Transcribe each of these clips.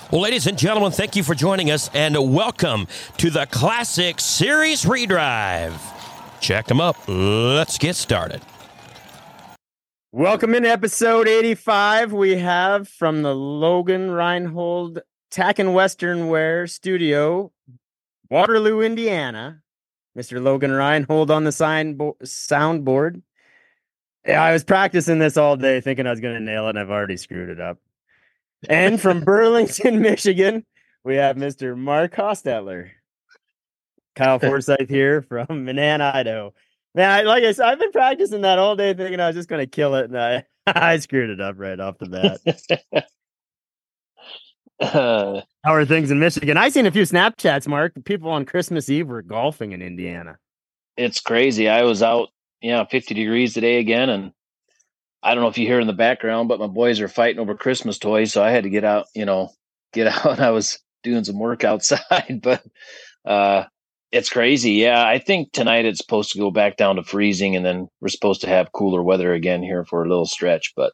Well, ladies and gentlemen, thank you for joining us, and welcome to the Classic Series Redrive. Check them up. Let's get started. Welcome into episode 85. We have from the Logan Reinhold Tack and Western Wear Studio, Waterloo, Indiana, Mr. Logan Reinhold on the soundboard. Yeah, I was practicing this all day thinking I was going to nail it, and I've already screwed it up. And from Burlington, Michigan, we have Mr. Mark Hostetler. Kyle Forsyth here from Manana, Idaho. Man, like I said, I've been practicing that all day thinking I was just going to kill it, and I screwed it up right off the bat. How are things in Michigan? I seen a few Snapchats, Mark. People on Christmas Eve were golfing in Indiana. It's crazy. I was out, 50 degrees today again, and I don't know if you hear in the background, but my boys are fighting over Christmas toys, so I had to get out. I was doing some work outside, but it's crazy. Yeah, I think tonight it's supposed to go back down to freezing, and then we're supposed to have cooler weather again here for a little stretch. But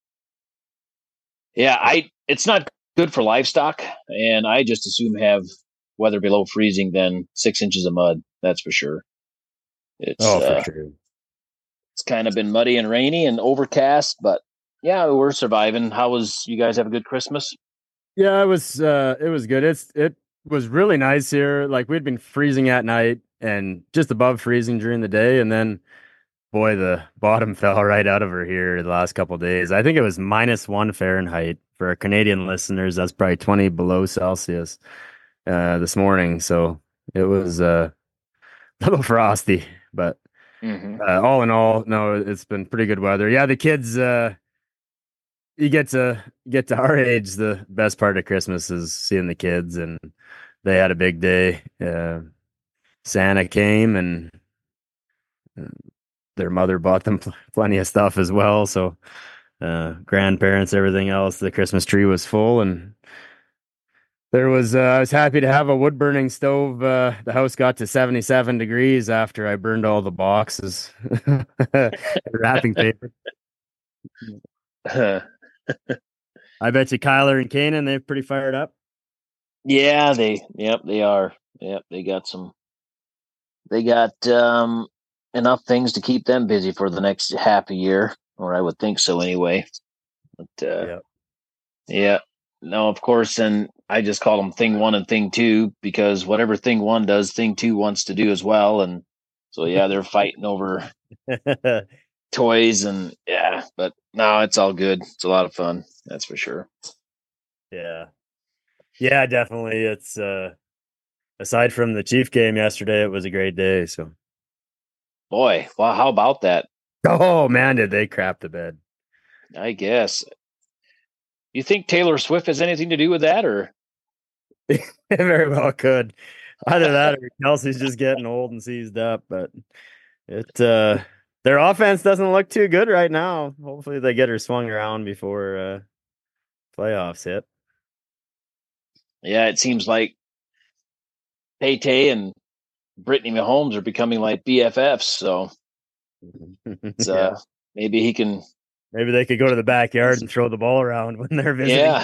yeah, it's not good for livestock, and I just assume have weather below freezing than 6 inches of mud. That's for sure. It's for sure. It's kind of been muddy and rainy and overcast, but yeah, we're surviving. You guys have a good Christmas? Yeah, it was good. It was really nice here. Like, we'd been freezing at night and just above freezing during the day, and then boy, the bottom fell right out of her here the last couple of days. I think it was -1 Fahrenheit for our Canadian listeners. That's probably 20 below Celsius this morning. So it was a little frosty, but all in all, no, it's been pretty good weather. Yeah, the kids, you get to our age, the best part of Christmas is seeing the kids, and they had a big day. Santa came, and their mother bought them plenty of stuff as well. So grandparents, everything else, the Christmas tree was full, and I was happy to have a wood burning stove. The house got to 77 degrees after I burned all the boxes, wrapping paper. I bet you Kyler and Kanan, they're pretty fired up. Yeah, they are. Yep, they got enough things to keep them busy for the next half a year, or I would think so anyway. But yeah, no, of course, and I just call them Thing 1 and Thing 2 because whatever Thing 1 does, Thing 2 wants to do as well, and so yeah, they're fighting over toys, and yeah, but no, it's all good. It's a lot of fun, that's for sure. Yeah, definitely. It's aside from the Chief game yesterday, it was a great day. So, boy, wow, how about that? Oh man, did they crap the bed? I guess. You think Taylor Swift has anything to do with that, or? It very well could. Either that or Kelsey's just getting old and seized up. But their offense doesn't look too good right now. Hopefully they get her swung around before playoffs hit. Yeah, it seems like Tay and Brittany Mahomes are becoming like BFFs. So maybe he can. Maybe they could go to the backyard and throw the ball around when they're visiting. Yeah.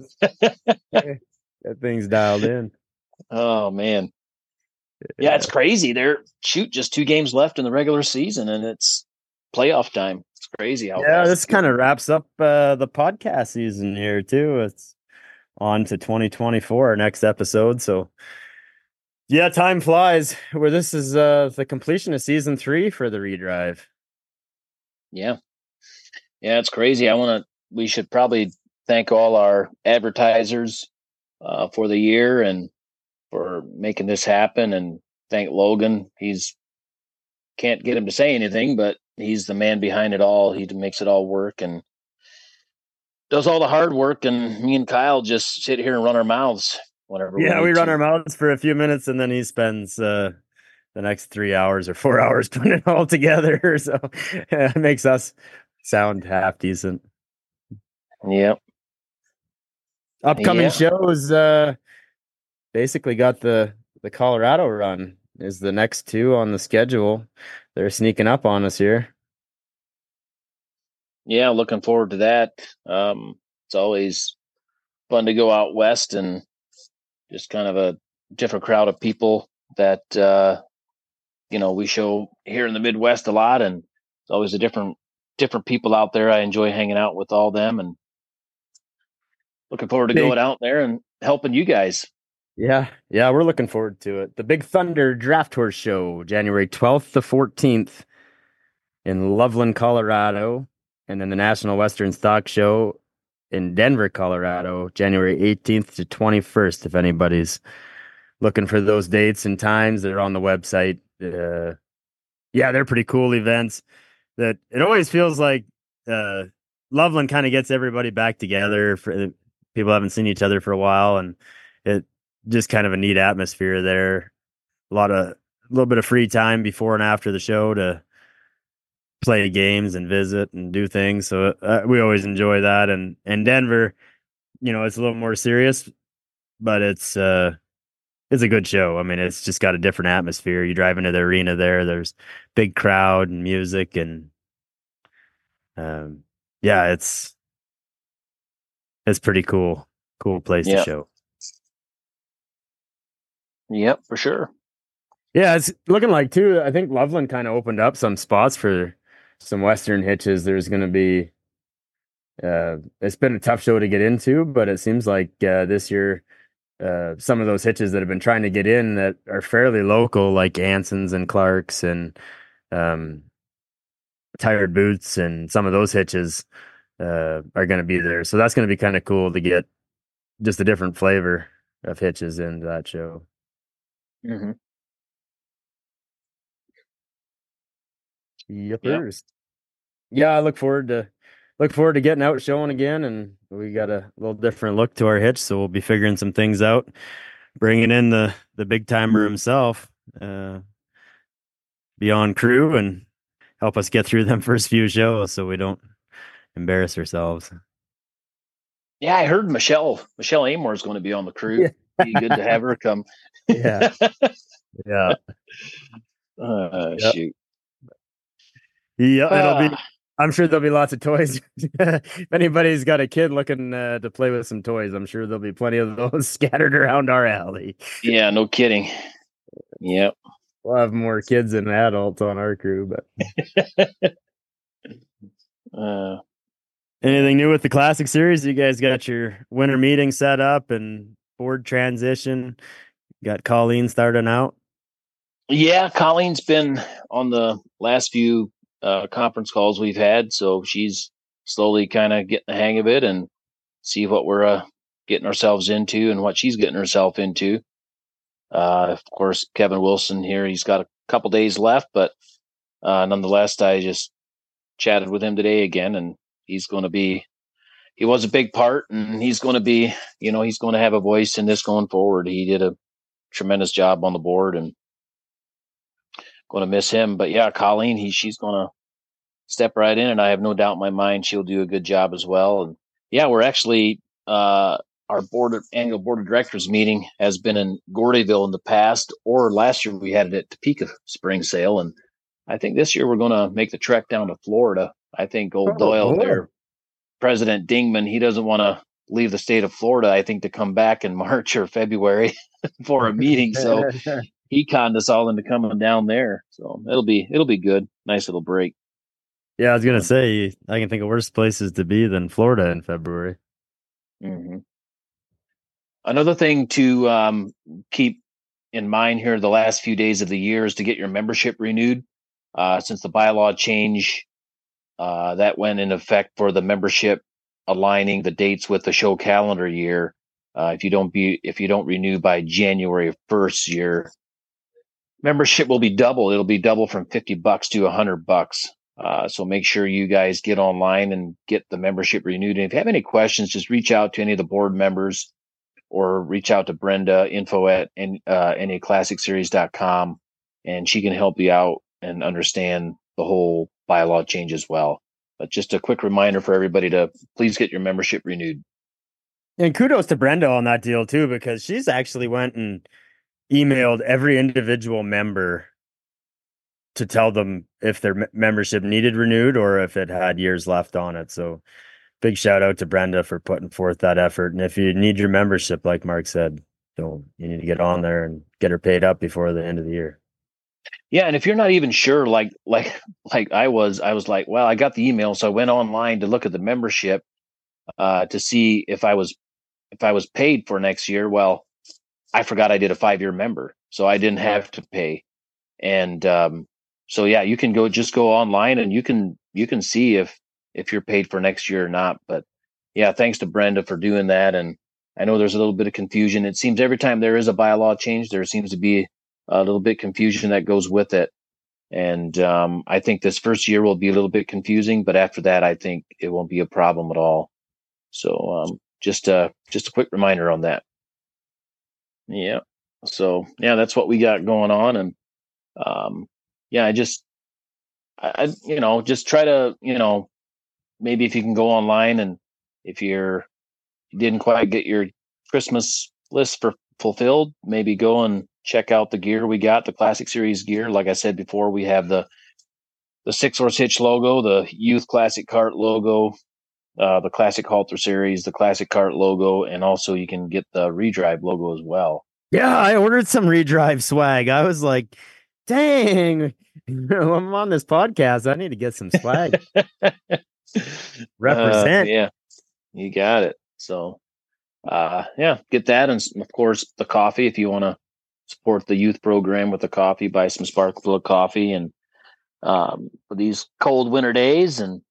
That thing's dialed in. Oh, man. Yeah, it's crazy. They're just 2 games left in the regular season, and it's playoff time. It's crazy how fast this kind of wraps up the podcast season here, too. It's on to 2024, our next episode. So, yeah, time flies. Where this is the completion of season 3 for the Redrive. Yeah. Yeah, it's crazy. We should probably thank all our advertisers for the year and for making this happen, and thank Logan. Can't get him to say anything, but he's the man behind it all. He makes it all work and does all the hard work, and me and Kyle just sit here and run our mouths whenever we run our mouths for a few minutes, and then he spends the next 3 hours or 4 hours putting it all together. So it makes us sound half decent. Yep. Upcoming shows, basically got the Colorado run is the next 2 on the schedule. They're sneaking up on us here. Yeah, looking forward to that. It's always fun to go out west and just kind of a different crowd of people that we show here in the Midwest a lot, and it's always a different people out there. I enjoy hanging out with all them, and looking forward to going out there and helping you guys. Yeah, we're looking forward to it. The Big Thunder Draft Horse Show, January 12th to 14th in Loveland, Colorado, and then the National Western Stock Show in Denver, Colorado, January 18th to 21st. If anybody's looking for those dates and times, they're on the website. They're pretty cool events. That it always feels like Loveland kind of gets everybody back together. For people haven't seen each other for a while, and it just kind of a neat atmosphere there. A little bit of free time before and after the show to play games and visit and do things. So we always enjoy that. And Denver, it's a little more serious, but it's a good show. I mean, it's just got a different atmosphere. You drive into the arena there's big crowd and music, and it's pretty cool place to show. Yep, for sure. Yeah, it's looking like too. I think Loveland kind of opened up some spots for some Western hitches. There's going to be, it's been a tough show to get into, but it seems like this year, some of those hitches that have been trying to get in that are fairly local, like Anson's and Clark's and Tired Boots, and some of those hitches are going to be there. So that's going to be kind of cool to get just a different flavor of hitches into that show. Mm-hmm. Yep. Yeah, I look forward to getting out showing again, and we got a little different look to our hitch, so we'll be figuring some things out, bringing in the big timer himself, be on crew and help us get through them first few shows so we don't embarrass ourselves. Yeah, I heard Michelle Amor is going to be on the crew. Yeah. Be good to have her come. Yeah. Shoot. Yeah, it'll be. I'm sure there'll be lots of toys. If anybody's got a kid looking to play with some toys, I'm sure there'll be plenty of those scattered around our alley. Yeah, no kidding. Yep. We'll have more kids than adults on our crew, but anything new with the Classic Series? You guys got your winter meeting set up and board transition. Got Colleen starting out. Yeah, Colleen's been on the last few conference calls we've had, so she's slowly kind of getting the hang of it and see what we're getting ourselves into and what she's getting herself into. Of course, Kevin Wilson here, he's got a couple days left, but nonetheless, I just chatted with him today again, and he was a big part, and he's going to be, he's going to have a voice in this going forward. He did a tremendous job on the board, and going to miss him. But yeah, Colleen, she's going to step right in, and I have no doubt in my mind she'll do a good job as well. And yeah, we're actually our annual board of directors meeting has been in Gordyville in the past, or last year we had it at Topeka Spring Sale, and I think this year we're going to make the trek down to Florida. I think old Doyle there, President Dingman, he doesn't want to leave the state of Florida, I think, to come back in March or February for a meeting. So he conned us all into coming down there. So it'll be good. Nice little break. Yeah, I was going to say, I can think of worse places to be than Florida in February. Mm-hmm. Another thing to keep in mind here the last few days of the year is to get your membership renewed. Since the bylaw change that went in effect for the membership aligning the dates with the show calendar year, if you don't renew by January 1st, your membership will be double. It'll be double from $50 to $100. So make sure you guys get online and get the membership renewed. And if you have any questions, just reach out to any of the board members or reach out to Brenda, info@NAClassicseries.com, and she can help you out and understand the whole bylaw change as well. But just a quick reminder for everybody to please get your membership renewed. And kudos to Brenda on that deal too, because she's actually went and emailed every individual member to tell them if their membership needed renewed or if it had years left on it. So big shout out to Brenda for putting forth that effort. And if you need your membership, like Mark said, you need to get on there and get her paid up before the end of the year. Yeah, and if you're not even sure, like I was like, well, I got the email, so I went online to look at the membership to see if I was paid for next year. Well, I forgot I did a 5-year member, so I didn't have to pay. And so yeah, you can go online and you can see if you're paid for next year or not. But yeah, thanks to Brenda for doing that. And I know there's a little bit of confusion. It seems every time there is a bylaw change, there seems to be a little bit confusion that goes with it. And I think this first year will be a little bit confusing, but after that, I think it won't be a problem at all. So just a quick reminder on that. Yeah. So yeah, that's what we got going on. And yeah, I just try to, maybe if you can go online and if you didn't quite get your Christmas list fulfilled, maybe go and check out the gear we got, the Classic Series gear. Like I said before, we have the 6-horse hitch logo, the Youth Classic Cart logo, the Classic Halter Series, the Classic Cart logo, and also you can get the Redrive logo as well. Yeah, I ordered some Redrive swag. I was like, dang, I'm on this podcast. I need to get some swag. Represent. Yeah, you got it. So, yeah, get that. And of course, the coffee, if you want to support the youth program with the coffee, buy some Sparkful coffee and for these cold winter days. And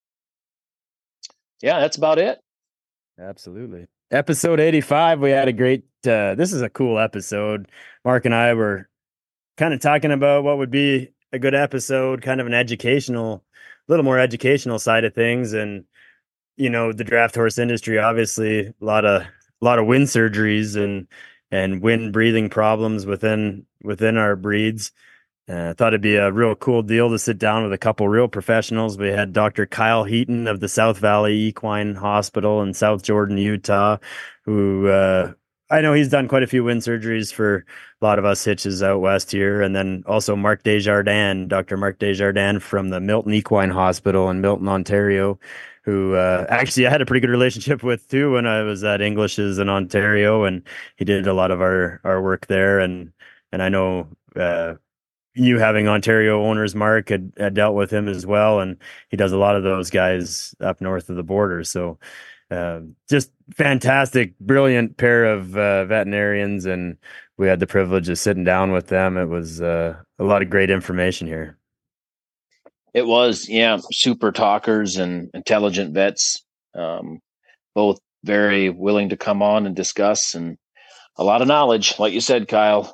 yeah, that's about it. Absolutely. Episode 85, we had a great, this is a cool episode. Mark and I were kind of talking about what would be a good episode, kind of an little more educational side of things. And, the draft horse industry, obviously a lot of wind surgeries and wind breathing problems within our breeds. I thought it'd be a real cool deal to sit down with a couple real professionals. We had Dr. Kyle Heaton of the South Valley Equine Hospital in South Jordan, Utah, who I know he's done quite a few wind surgeries for a lot of us hitches out west here. And then also Mark Desjardins, Dr. Mark Desjardins from the Milton Equine Hospital in Milton, Ontario, who actually I had a pretty good relationship with too when I was at English's in Ontario, and he did a lot of our work there. And I know you having Ontario owners, Mark had dealt with him as well, and he does a lot of those guys up north of the border. So just fantastic, brilliant pair of veterinarians, and we had the privilege of sitting down with them. It was a lot of great information here. It was, yeah, super talkers and intelligent vets, both very willing to come on and discuss, and a lot of knowledge. Like you said, Kyle,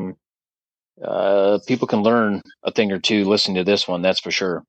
people can learn a thing or two listening to this one. That's for sure.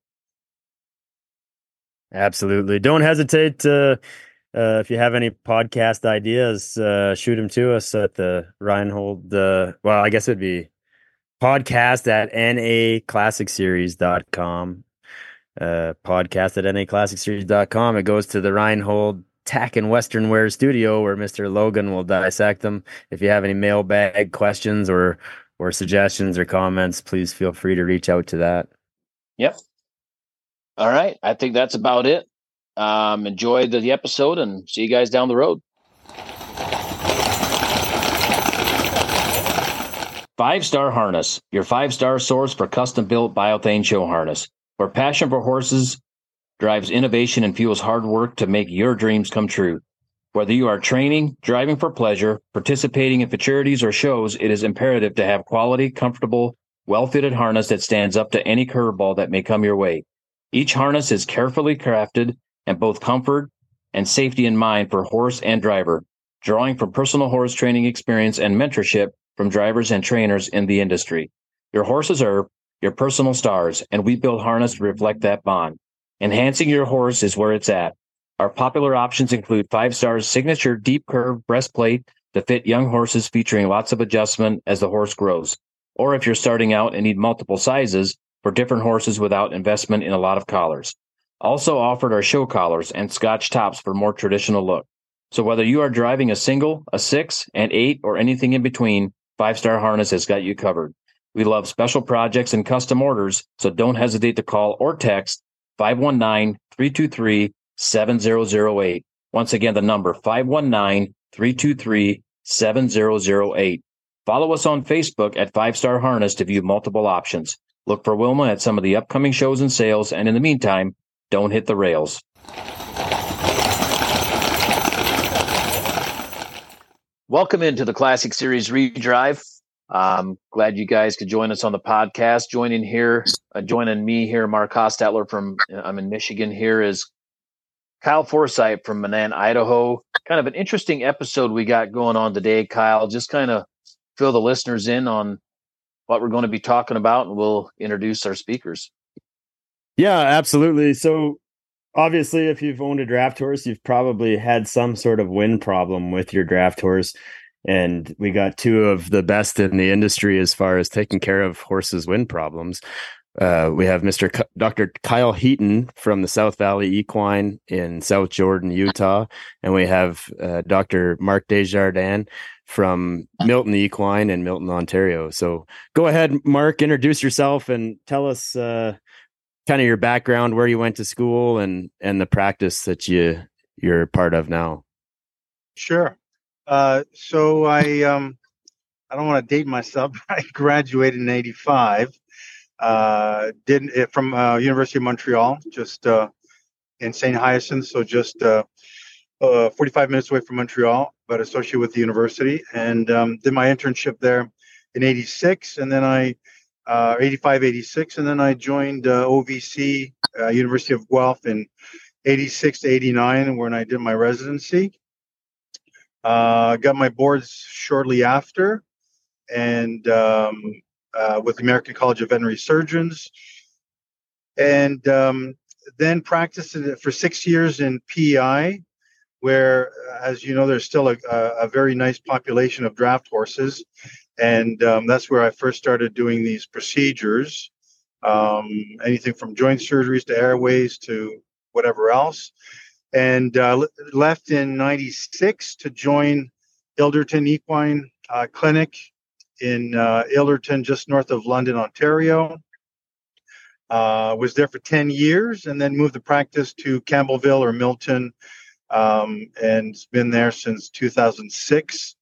Absolutely. Don't hesitate to, if you have any podcast ideas, shoot them to us at the Reinhold. Well, I guess it'd be podcast at naclassicseries.com. Podcast at naclassicseries.com. It goes to the Reinhold Tack and Western Wear studio where Mr. Logan will dissect them. If you have any mailbag questions or suggestions or comments, please feel free to reach out to that. Yep. All right. I think that's about it. Enjoy the episode and see you guys down the road. 5-Star Harness, your 5-star source for custom-built biothane show harness, where passion for horses drives innovation and fuels hard work to make your dreams come true. Whether you are training, driving for pleasure, participating in futurities or shows, it is imperative to have quality, comfortable, well-fitted harness that stands up to any curveball that may come your way. Each harness is carefully crafted and both comfort and safety in mind for horse and driver, drawing from personal horse training experience and mentorship from drivers and trainers in the industry. Your horses are your personal stars, and we build harness to reflect that bond. Enhancing your horse is where it's at. Our popular options include 5-Star's signature deep curve breastplate to fit young horses, featuring lots of adjustment as the horse grows. Or if you're starting out and need multiple sizes for different horses without investment in a lot of collars. Also offered are show collars and Scotch tops for more traditional look. So whether you are driving a single, a 6, an 8, or anything in between, 5-Star Harness has got you covered. We love special projects and custom orders, so don't hesitate to call or text 519-323 519-323-7008. Once again, the number 519-323-7008. Follow us on Facebook at 5-Star Harness to view multiple options. Look for Wilma at some of the upcoming shows and sales, and in the meantime, don't hit the rails. Welcome into the Classic Series Redrive. Glad you guys could join us on the podcast. Joining me here, Mark Hostetler I'm in Michigan here, is Kyle Forsythe from Manan, Idaho. Kind of an interesting episode we got going on today, Kyle. Just kind of fill the listeners in on what we're going to be talking about, and we'll introduce our speakers. Yeah, absolutely. So obviously, if you've owned a draft horse, you've probably had some sort of wind problem with your draft horse. And we got two of the best in the industry as far as taking care of horses' wind problems. We have Dr. Kyle Heaton from the South Valley Equine in South Jordan, Utah. And we have Dr. Mark Desjardins from Milton Equine in Milton, Ontario. So go ahead, Mark, introduce yourself and tell us kind of your background, where you went to school, and the practice that you're part of now. Sure. So I don't want to date myself. I graduated in '85. Did it from University of Montreal, just in St. Hyacinthe, so just 45 minutes away from Montreal, but associated with the university, and did my internship there in '86, and then 85, '86, and then I joined OVC, University of Guelph, in '86 to '89, when I did my residency. Got my boards shortly after, and with the American College of Veterinary Surgeons, and then practiced it for 6 years in PEI, where, as you know, there's still a very nice population of draft horses, and that's where I first started doing these procedures, anything from joint surgeries to airways to whatever else. And left in '96 to join Ilderton Equine Clinic in Ilderton, just north of London, Ontario. Was there for 10 years, and then moved the practice to Campbellville or Milton, and been there since 2006.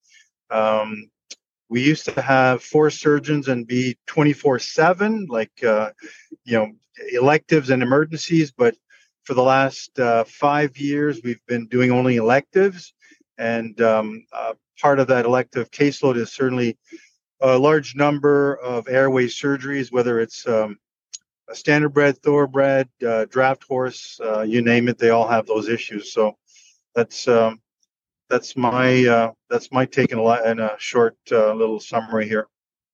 We used to have 4 surgeons and be 24/7, like electives and emergencies, but for the last 5 years, we've been doing only electives, and part of that elective caseload is certainly a large number of airway surgeries, whether it's a standardbred, thoroughbred, draft horse, you name it, they all have those issues. So that's my take in a short little summary here.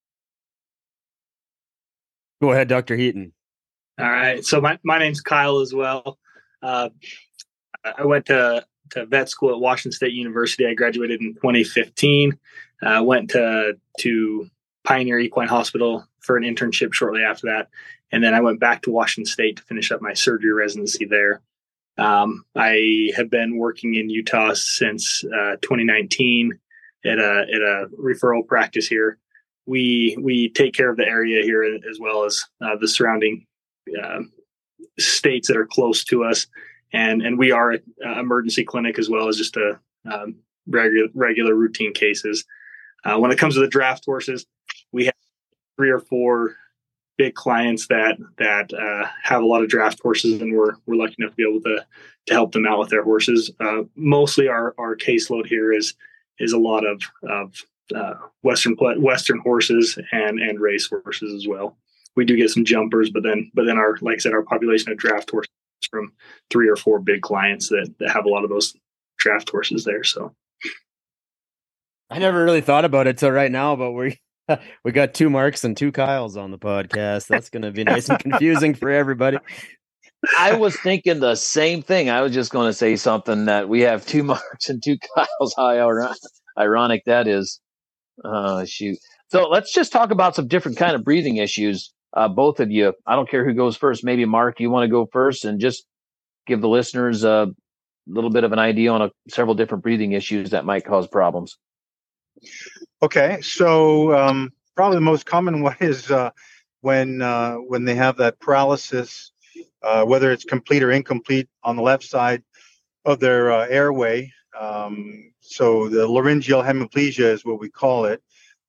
Go ahead, Dr. Heaton. All right. So my name's Kyle as well. I went to vet school at Washington State University. I graduated in 2015. Went to Pioneer Equine Hospital for an internship shortly after that. And then I went back to Washington State to finish up my surgery residency there. I have been working in Utah since 2019 at a referral practice here. We take care of the area here as well as the surrounding states that are close to us, and we are an emergency clinic as well as just a regular routine cases. When it comes to the draft horses, we have 3 or 4 big clients that have a lot of draft horses, and we're lucky enough to be able to help them out with their horses. Mostly our caseload here is a lot of Western horses and race horses as well. We do get some jumpers, but then our, like I said, our population of draft horses is from 3 or 4 big clients that have a lot of those draft horses there. So I never really thought about it till right now, but we got 2 Marks and 2 Kyles on the podcast. That's going to be nice and confusing for everybody. I was thinking the same thing. I was just going to say something that we have 2 Marks and 2 Kyles. How ironic that is. Shoot. So let's just talk about some different kind of breathing issues. Both of you, I don't care who goes first. Maybe Mark, you want to go first and just give the listeners a little bit of an idea on several different breathing issues that might cause problems. Okay, so probably the most common one is when they have that paralysis, whether it's complete or incomplete on the left side, airway. So the laryngeal hemiplegia is what we call it.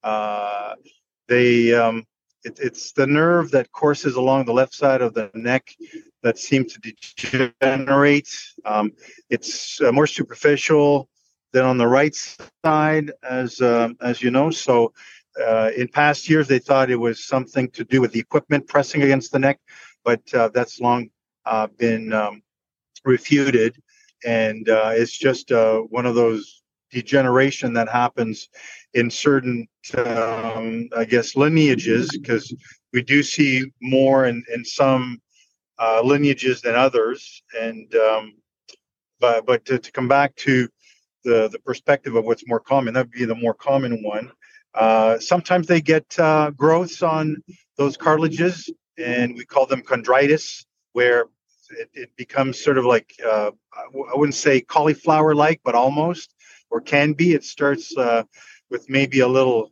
It's the nerve that courses along the left side of the neck that seems to degenerate. It's more superficial than on the right side, as you know. So in past years, they thought it was something to do with the equipment pressing against the neck, but that's long been refuted, and it's just one of those degeneration that happens in certain, I guess, lineages, because we do see more in some lineages than others. And but to come back to the perspective of what's more common, that would be the more common one. Sometimes they get growths on those cartilages, and we call them chondritis, where it becomes sort of like, I wouldn't say cauliflower-like, but almost, or can be. It starts with maybe a little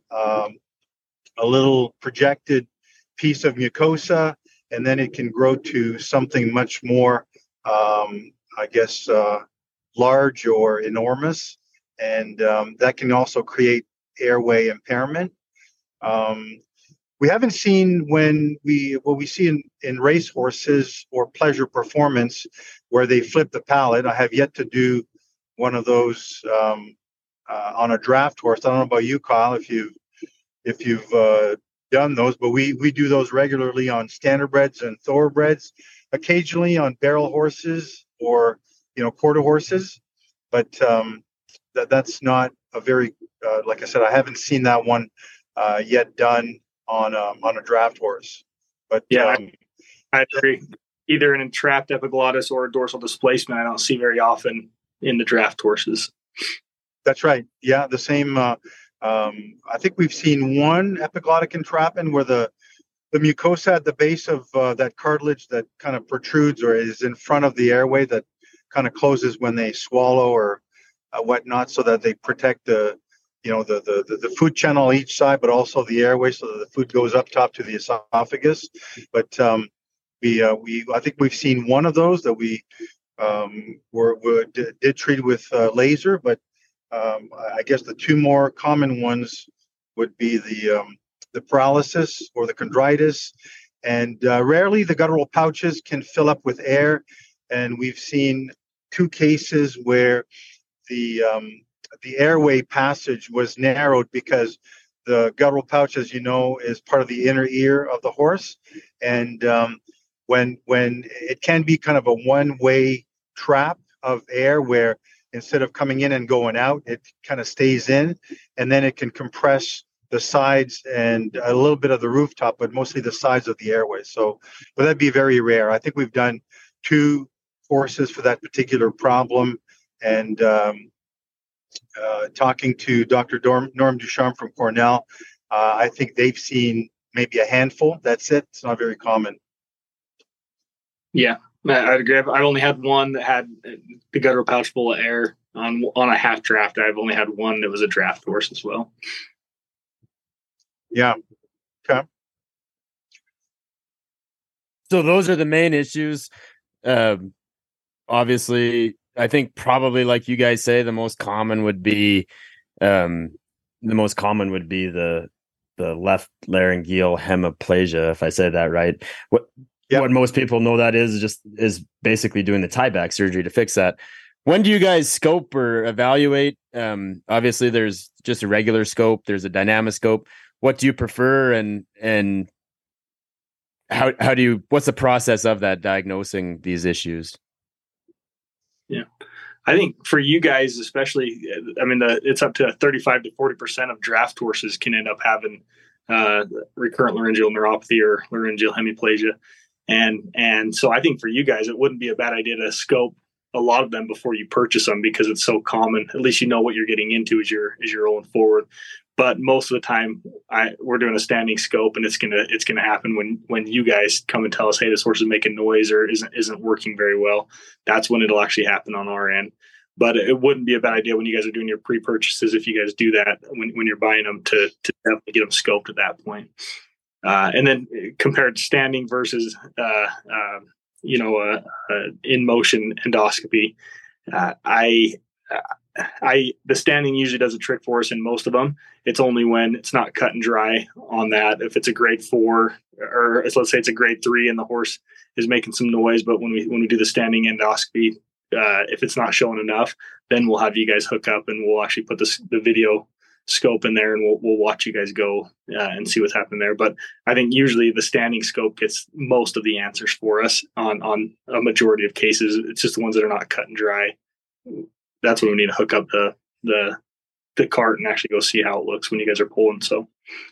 projected piece of mucosa, and then it can grow to something much more, I guess, large or enormous, and that can also create airway impairment. We haven't seen what we see in race horses or pleasure performance where they flip the palate. I have yet to do one of those on a draft horse. I don't know about you, Kyle, if you've done those, but we do those regularly on standardbreds and thoroughbreds, occasionally on barrel horses or quarter horses, but that's not a very like I said, I haven't seen that one yet done on a draft horse. But yeah, I agree. Either an entrapped epiglottis or a dorsal displacement, I don't see very often in the draft horses. That's right. Yeah, the same. I think we've seen one epiglottic entrapment where the mucosa at the base of that cartilage that kind of protrudes or is in front of the airway that kind of closes when they swallow or whatnot, so that they protect the food channel on each side, but also the airway, so that the food goes up top to the esophagus. But I think we've seen one of those that we did treat with laser, but I guess the two more common ones would be the paralysis or the chondritis, and rarely the guttural pouches can fill up with air, and we've seen two cases where the airway passage was narrowed because the guttural pouch, as you know, is part of the inner ear of the horse, and when it can be kind of a one-way trap of air where instead of coming in and going out, it kind of stays in, and then it can compress the sides and a little bit of the rooftop, but mostly the sides of the airway. So, but that'd be very rare. I think we've done 2 horses for that particular problem, and talking to Dr. Norm Ducharme from Cornell, I think they've seen maybe a handful. That's it. It's not very common. Yeah, I'd agree. I've only had one that had the guttural pouch full of air on a half draft. I've only had one that was a draft horse as well. Yeah. Okay. So those are the main issues. Obviously, I think probably like you guys say, the most common would be the left laryngeal hemiplegia, if I say that right. What most people know that is basically doing the tieback surgery to fix that. When do you guys scope or evaluate? Obviously, there's just a regular scope. There's a dynamoscope. What do you prefer, and how do you? What's the process of that, diagnosing these issues? Yeah, I think for you guys, especially, I mean, it's up to 35 to 40% of draft horses can end up having recurrent laryngeal neuropathy or laryngeal hemiplegia. And so I think for you guys, it wouldn't be a bad idea to scope a lot of them before you purchase them, because it's so common. At least you know what you're getting into as you're rolling forward. But most of the time, we're doing a standing scope, and it's gonna happen when you guys come and tell us, hey, this horse is making noise or isn't working very well. That's when it'll actually happen on our end. But it wouldn't be a bad idea when you guys are doing your pre-purchases, if you guys do that when you're buying them, to definitely get them scoped at that point. And then compared to standing versus in motion endoscopy, The standing usually does a trick for us in most of them. It's only when it's not cut and dry on that. If it's a grade 4, or let's say it's a grade 3 and the horse is making some noise, but when we do the standing endoscopy, if it's not showing enough, then we'll have you guys hook up and we'll actually put the video scope in there, and we'll watch you guys go and see what's happening there. But I think usually the standing scope gets most of the answers for us on a majority of cases. It's just the ones that are not cut and dry. That's when we need to hook up the cart and actually go see how it looks when you guys are pulling. So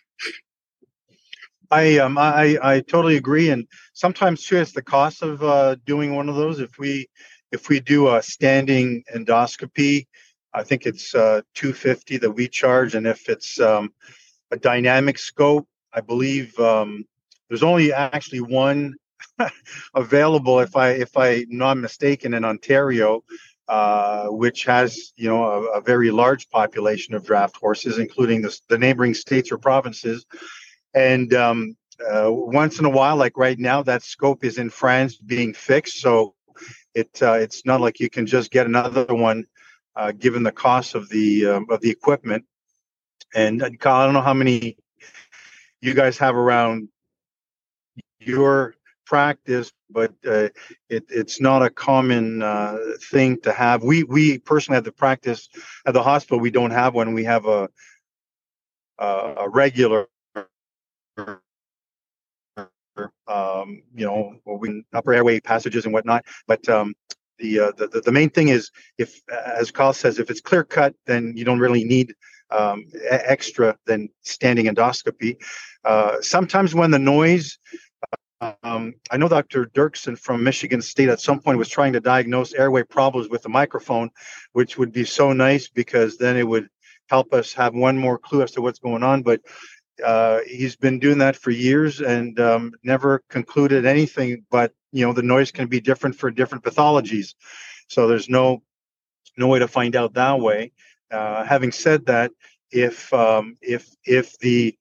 I totally agree, and sometimes too it's the cost of doing one of those. If we do a standing endoscopy, I think it's $250 that we charge, and if it's a dynamic scope, I believe there's only actually one available, if I'm not mistaken, in Ontario, which has a very large population of draft horses, including the neighboring states or provinces. And once in a while, like right now, that scope is in France being fixed, so it's not like you can just get another one. Given the cost of the equipment. And Kyle, I don't know how many you guys have around your practice, but it's not a common thing to have. We personally have the practice at the hospital. We don't have one. We have a regular upper airway passages and whatnot, but the main thing is, if, as Kyle says, if it's clear cut, then you don't really need extra than standing endoscopy. Sometimes when the noise, I know Dr. Dirksen from Michigan State at some point was trying to diagnose airway problems with a microphone, which would be so nice because then it would help us have one more clue as to what's going on. But he's been doing that for years and never concluded anything. But the noise can be different for different pathologies, so there's no way to find out that way. Having said that, if the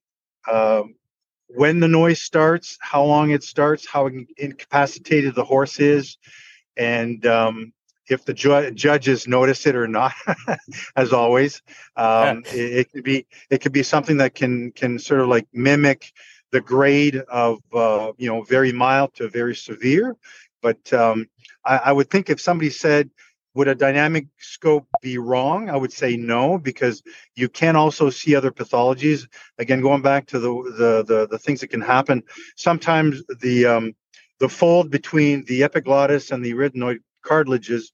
when the noise starts, how long it starts, how incapacitated the horse is, and if the judges notice it or not, as always, it could be something that can sort of like mimic the grade of very mild to very severe. But I would think if somebody said, would a dynamic scope be wrong? I would say no, because you can also see other pathologies. Again, going back to the things that can happen, sometimes the fold between the epiglottis and the arytenoid cartilages,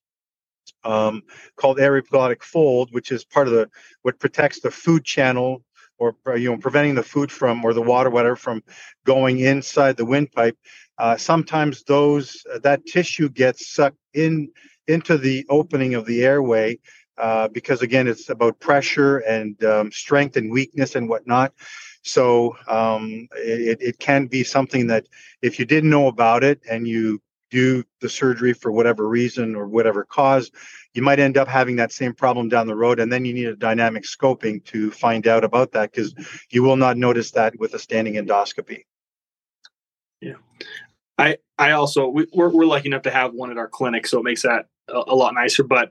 called aryepiglottic fold, which is part of what protects the food channel, or preventing the food from, or the water, whatever, from going inside the windpipe. Sometimes that tissue gets sucked into the opening of the airway, because again, it's about pressure and strength and weakness and whatnot. So it can be something that if you didn't know about it and you do the surgery for whatever reason or whatever cause, you might end up having that same problem down the road, and then you need a dynamic scoping to find out about that, because you will not notice that with a standing endoscopy. Yeah, I also we're lucky enough to have one at our clinic, so it makes that a lot nicer. But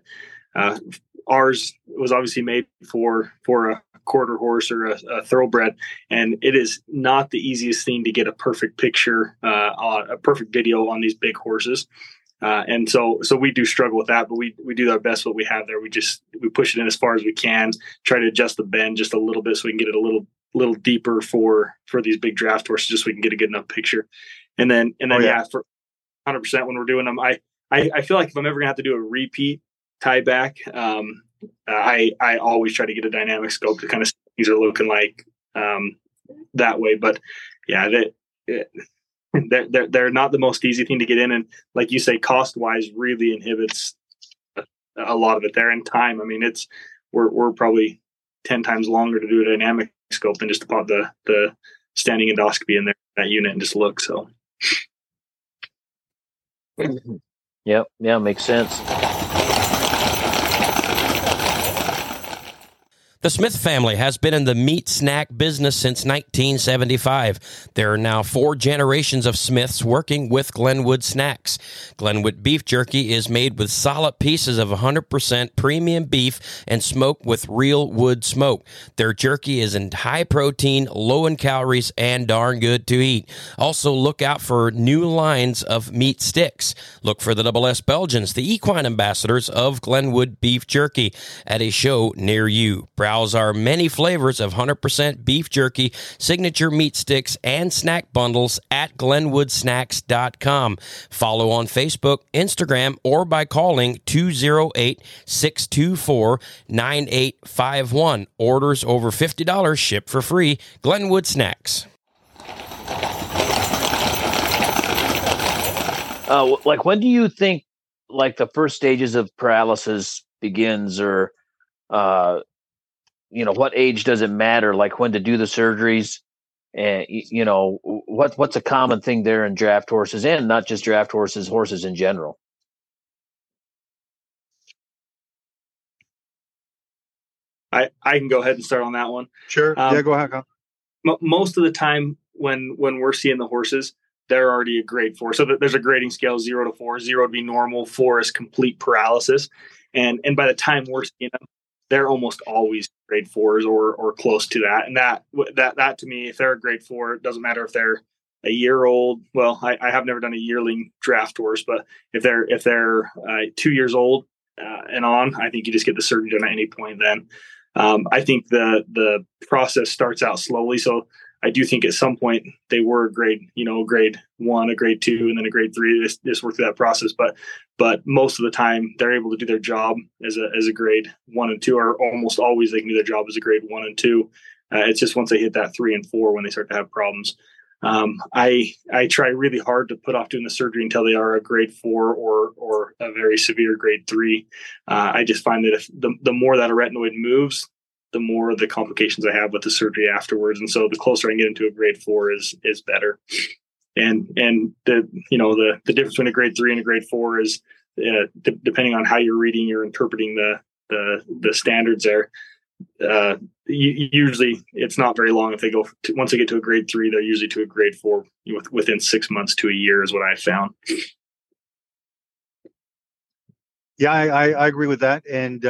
ours was obviously made for a quarter horse or a thoroughbred, and it is not the easiest thing to get a perfect picture on a perfect video on these big horses. And so we do struggle with that, but we do our best what we have there. We push it in as far as we can, try to adjust the bend just a little bit so we can get it a little deeper for these big draft horses, just so we can get a good enough picture. And then for 100% when we're doing them, I feel like if I'm ever gonna have to do a repeat tie back, I always try to get a dynamic scope to kind of see what things are looking like that way. But yeah, they're not the most easy thing to get in, and like you say, cost wise really inhibits a lot of it there. And time, I mean, we're probably 10 times longer to do a dynamic scope than just to pop the standing endoscopy in there, that unit, and just look. So Yep. Yeah, makes sense. The Smith family has been in the meat snack business since 1975. There are now 4 generations of Smiths working with Glenwood Snacks. Glenwood beef jerky is made with solid pieces of 100% premium beef and smoked with real wood smoke. Their jerky is in high protein, low in calories, and darn good to eat. Also, look out for new lines of meat sticks. Look for the Double S Belgians, the equine ambassadors of Glenwood beef jerky, at a show near you. Browse our many flavors of 100% beef jerky, signature meat sticks, and snack bundles at glenwoodsnacks.com. Follow on Facebook, Instagram, or by calling 208-624-9851. Orders over $50 ship for free. Glenwood Snacks. Like, when do you think, like, the first stages of paralysis begins, or what age does it matter, like when to do the surgeries? And what's a common thing there in draft horses, and not just draft horses, horses in general? I can go ahead and start on that one. Sure. Yeah, go ahead, Kyle. Most of the time when we're seeing the horses, they're already a grade 4. So there's a grading scale, 0 to 4. 0 would be normal, 4 is complete paralysis. And by the time we're seeing them, they're almost always grade 4s or close to that. And that to me, if they're a grade 4, it doesn't matter if they're a year old. Well, I have never done a yearling draft horse, but if they're 2 years old and on, I think you just get the surgery done at any point then. I think the process starts out slowly. So I do think at some point they were a grade 1, a grade 2, and then a grade 3. Just work through that process. But most of the time they're able to do their job as a grade 1 and 2, or almost always they can do their job as a grade 1 and 2. It's just once they hit that 3 and 4 when they start to have problems. I try really hard to put off doing the surgery until they are a grade 4 or a very severe grade 3. I just find that if the more that a retinoid moves, the more the complications I have with the surgery afterwards. And so the closer I can get into a grade 4 is better. And the difference between a grade 3 and a grade 4 is depending on how you're reading, you're interpreting the standards there. Usually it's not very long. If they go once they get to a grade 3, they're usually to a grade 4 within 6 months to a year is what I found. Yeah, I agree with that. And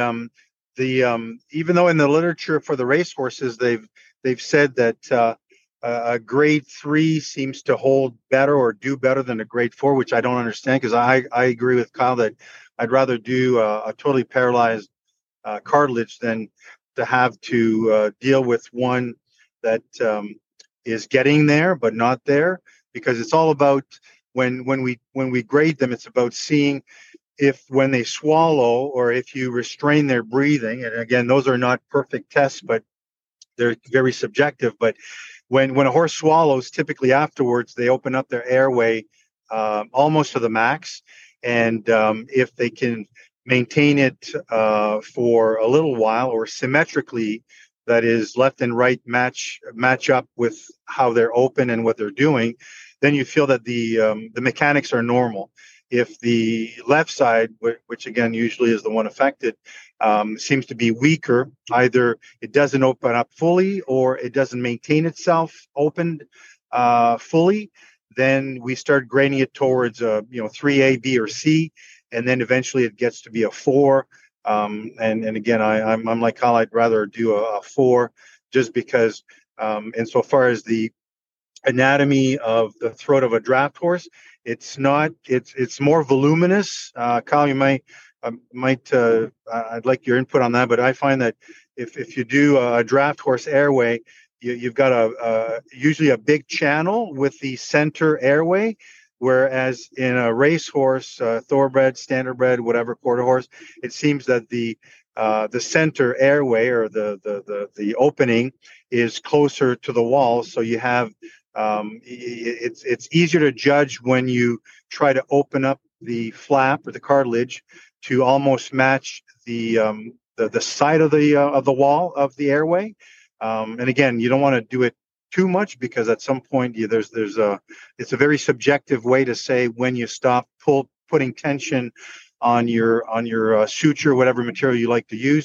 even though in the literature for the race horses, they've said that a grade 3 seems to hold better or do better than a grade 4, which I don't understand, because I agree with Kyle that I'd rather do a totally paralyzed cartilage than to have to deal with one that is getting there but not there, because it's all about when we grade them, it's about seeing if when they swallow or if you restrain their breathing. And again, those are not perfect tests, but they're very subjective. But when a horse swallows, typically afterwards they open up their airway almost to the max, and if they can maintain it for a little while, or symmetrically, that is left and right match up with how they're open and what they're doing, then you feel that the mechanics are normal. If the left side, which again usually is the one affected, seems to be weaker, either it doesn't open up fully or it doesn't maintain itself opened fully, then we start grading it towards 3A, B, or C, and then eventually it gets to be a 4. And again, I'm like Kyle, I'd rather do a 4, just because insofar as the anatomy of the throat of a draft horse, it's more voluminous. Kyle, you might I'd like your input on that, but I find that if you do a draft horse airway, you've got usually a big channel with the center airway, whereas in a racehorse, thoroughbred, standardbred, whatever, quarter horse, it seems that the center airway, or the opening, is closer to the wall, so you have it's easier to judge when you try to open up the flap or the cartilage to almost match the side of the wall of the airway. And again, you don't want to do it too much, because at some point it's a very subjective way to say when you stop putting tension on your suture, whatever material you like to use.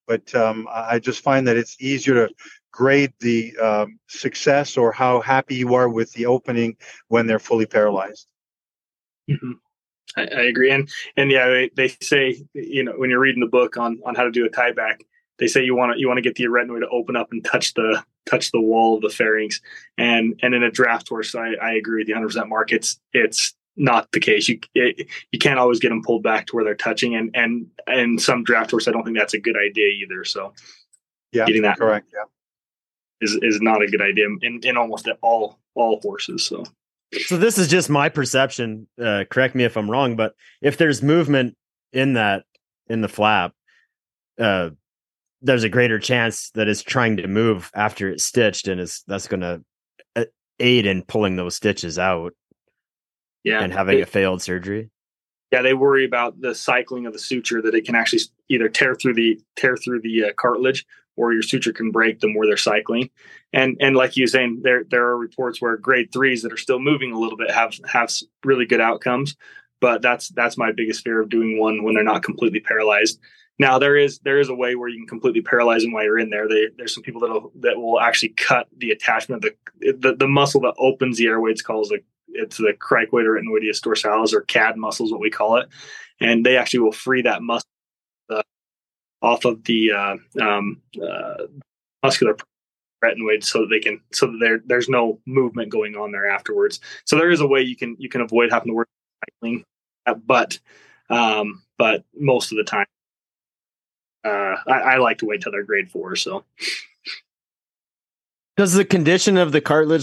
But I just find that it's easier to grade the success or how happy you are with the opening when they're fully paralyzed. Mm-hmm. I agree. And yeah, they say, when you're reading the book on how to do a tieback, they say you want to get the arytenoid to open up and touch the wall of the pharynx. And in a draft horse, I agree with you 100%, Mark. It's not the case. You can't always get them pulled back to where they're touching. And some draft horse, I don't think that's a good idea either. So getting that correct. Yeah. Is not a good idea in almost all horses. So this is just my perception. Correct me if I'm wrong, but if there's movement in the flap, there's a greater chance that it's trying to move after it's stitched, and that's going to aid in pulling those stitches out. Yeah, and having a failed surgery. Yeah, they worry about the cycling of the suture, that it can actually either tear through the cartilage, or your suture can break the more they're cycling. And like you were saying, there are reports where grade 3s that are still moving a little bit have really good outcomes. But that's my biggest fear of doing one when they're not completely paralyzed. Now there is a way where you can completely paralyze them while you're in there. There's some people that will actually cut the attachment of the muscle that opens the airway. It's the cricoid arytenoideus dorsalis, or CAD muscle is what we call it, and they actually will free that muscle off of the muscular arytenoid so that there's no movement going on there afterwards. So there is a way you can avoid having to work cycling, but most of the time, I like to wait till they're grade 4. So, does the condition of the cartilage,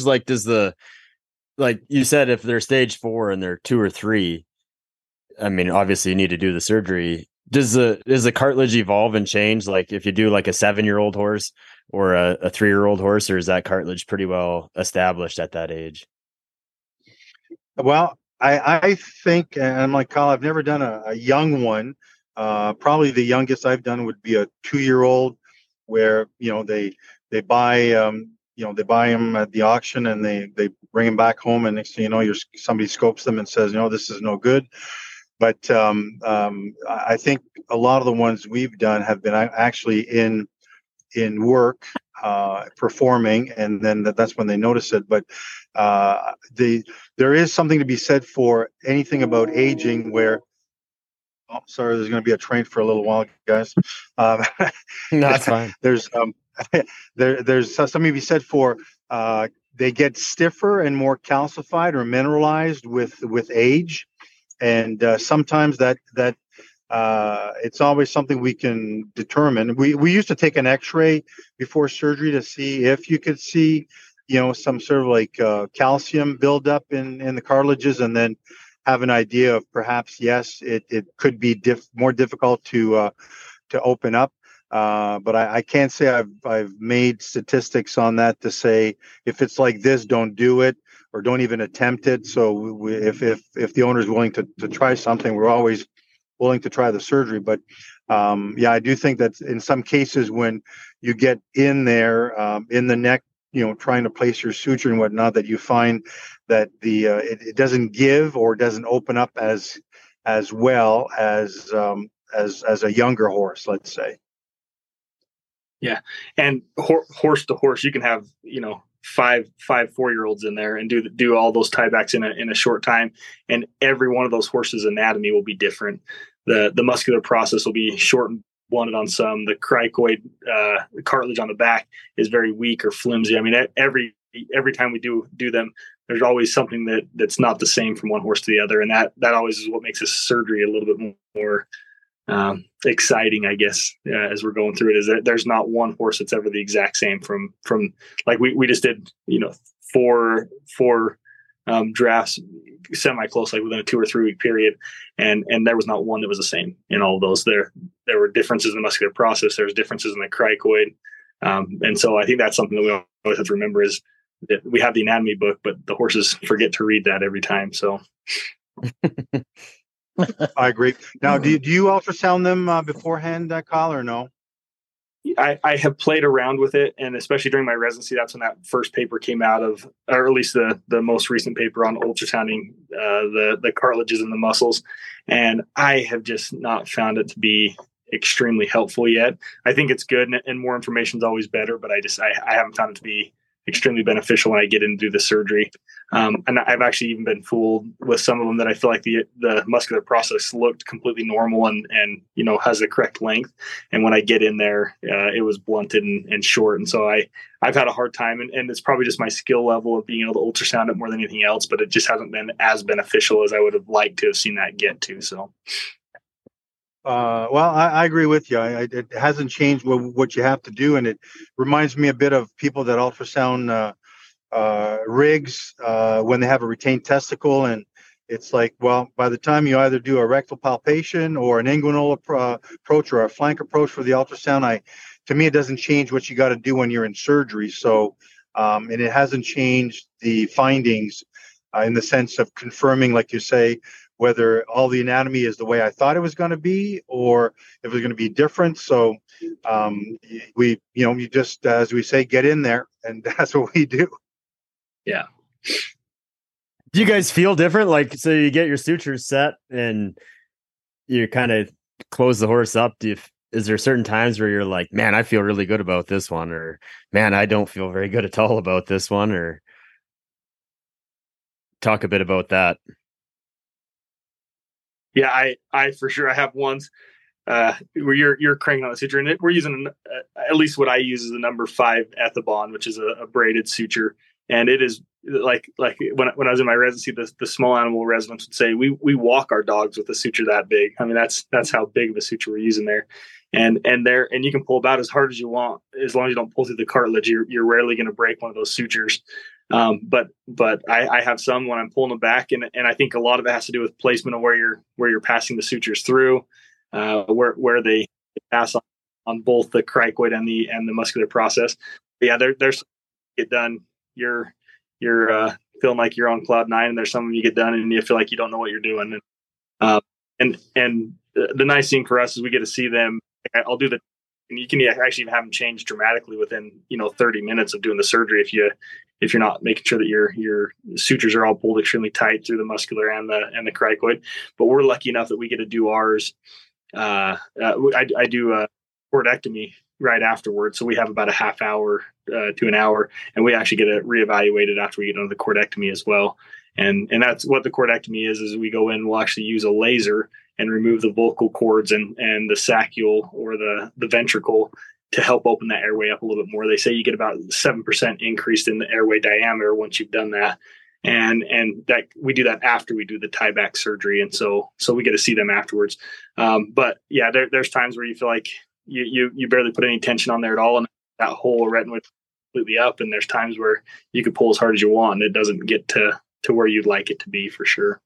like you said, if they're stage 4 and they're 2 or 3, I mean, obviously you need to do the surgery. Does the cartilage evolve and change? Like if you do like a 7-year-old horse or a 3-year-old horse, or is that cartilage pretty well established at that age? Well, I think, and I'm like Kyle, I've never done a young one. Probably the youngest I've done would be a 2-year-old, where they buy they buy them at the auction and they bring them back home, and next thing you know, somebody scopes them and says, this is no good. But I think a lot of the ones we've done have been actually in work, performing, and then that's when they notice it. But there is something to be said for anything about aging where. Oh, sorry, there's going to be a train for a little while, guys. No, that's fine. There's something to be said for they get stiffer and more calcified or mineralized with age, and sometimes that it's always something we can determine. We used to take an X-ray before surgery to see if you could see some sort of like calcium buildup in the cartilages, and then have an idea of perhaps, yes, it could be more difficult to open up. But I can't say I've made statistics on that to say if it's like this, don't do it or don't even attempt it. So if the owner is willing to try something, we're always willing to try the surgery. But I do think that in some cases when you get in there in the neck, trying to place your suture and whatnot, that you find that it doesn't give or doesn't open up as well as a younger horse, let's say. Yeah, and horse to horse, you can have 5 4-year-olds in there and do all those tiebacks in a short time, and every one of those horses' anatomy will be different. The muscular process will be short and blunted on some. The cricoid cartilage on the back is very weak or flimsy. I mean, every time we do them, there's always something that's not the same from one horse to the other, and that always is what makes this surgery a little bit more exciting, I guess, as we're going through it. Is that there's not one horse that's ever the exact same from like we just did 4 drafts semi-close, like within a 2 or 3 week period, and there was not one that was the same in all of those. There were differences in the muscular process. There's differences in the cricoid, and so I think that's something that we always have to remember, is that we have the anatomy book, but the horses forget to read that every time. So I agree. Now, do you ultrasound them beforehand, Kyle, or no? I have played around with it, and especially during my residency, that's when that first paper came out of, or at least the most recent paper on ultrasounding the cartilages and the muscles. And I have just not found it to be extremely helpful yet. I think it's good, and more information is always better, but I haven't found it to be extremely beneficial when I get in and do the surgery. And I've actually even been fooled with some of them that I feel like the muscular process looked completely normal and has the correct length. And when I get in there, it was blunted and short. And so I've had a hard time, and it's probably just my skill level of being able to ultrasound it more than anything else, but it just hasn't been as beneficial as I would have liked to have seen that get to. So. Well, I agree with you. It hasn't changed what you have to do, and it reminds me a bit of people that ultrasound rigs when they have a retained testicle, and it's like, well, by the time you either do a rectal palpation or an inguinal approach or a flank approach for the ultrasound, to me, it doesn't change what you got to do when you're in surgery. So, and it hasn't changed the findings in the sense of confirming, like you say, whether all the anatomy is the way I thought it was going to be, or if it's going to be different. So you just, as we say, get in there, and that's what we do. Yeah. Do you guys feel different? Like, so you get your sutures set and you kind of close the horse up. Is there certain times where you're like, man, I feel really good about this one, or man, I don't feel very good at all about this one, or talk a bit about that? Yeah, I for sure. I have ones where you're cranking on the suture, and we're using at least what I use is the number 5 Ethibond, which is a braided suture, and it is like when I was in my residency, the small animal residents would say we walk our dogs with a suture that big. I mean, that's how big of a suture we're using there, and you can pull about as hard as you want as long as you don't pull through the cartilage. You're rarely going to break one of those sutures. But I have some when I'm pulling them back, and I think a lot of it has to do with placement of where you're passing the sutures through, where they pass on both the cricoid and the muscular process. But yeah, there's get done. You're feeling like you're on cloud 9, and there's some you get done and you feel like you don't know what you're doing. And the nice thing for us is we get to see them. I'll do and you can actually even have them change dramatically within 30 minutes of doing the surgery if you're not making sure that your sutures are all pulled extremely tight through the muscular and the cricoid. But we're lucky enough that we get to do ours. I do a cordectomy right afterwards, so we have about a half hour to an hour, and we actually get it reevaluated after we get into the cordectomy as well. And that's what the cordectomy is we go in, we'll actually use a laser and remove the vocal cords and the saccule or the ventricle to help open that airway up a little bit more. They say you get about 7% increase in the airway diameter once you've done that. And that we do that after we do the tieback surgery. And so we get to see them afterwards. But yeah, there's times where you feel like you barely put any tension on there at all, and that whole retinoid completely up. And there's times where you could pull as hard as you want and it doesn't get to where you'd like it to be, for sure.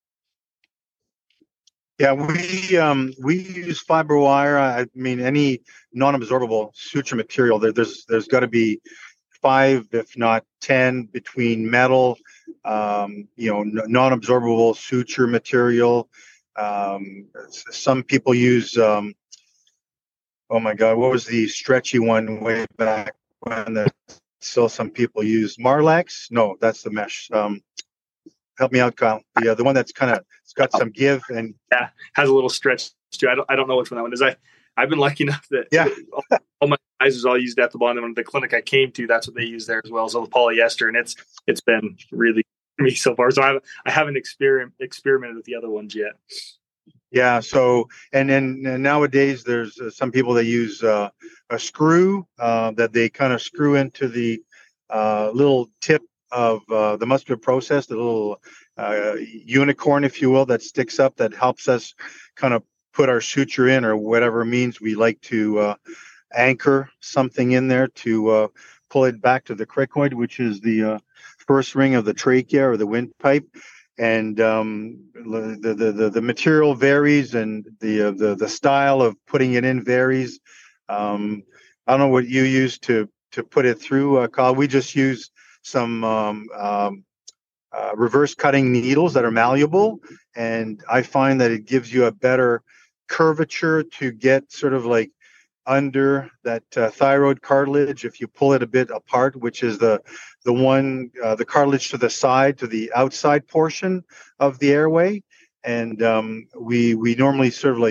Yeah, we use fiber wire. I mean, any non-absorbable suture material, there's got to be 5, if not 10, between metal, non-absorbable suture material. Some people use, oh my God, what was the stretchy one way back when? Still some people use Marlex. No, that's the mesh. Help me out, Kyle. The one that's kind of, it's got some give and has a little stretch too. I don't know which one that one is. I've been lucky enough that all my advisors all used Ethibond, and the clinic I came to, that's what they use there as well. So the polyester, and it's been really for me so far. So I haven't experimented with the other ones yet. Yeah. So and then nowadays there's some people that use a screw that they kind of screw into the little tip of the muscular process, the little unicorn, if you will, that sticks up, that helps us kind of put our suture in, or whatever means we like to anchor something in there to pull it back to the cricoid, which is the first ring of the trachea or the windpipe. And the material varies, and the style of putting it in varies. I don't know what you use to put it through, Kyle. We just use some reverse cutting needles that are malleable, and I find that it gives you a better curvature to get sort of like under that thyroid cartilage if you pull it a bit apart, which is the cartilage to the side, to the outside portion of the airway. And we normally sort of like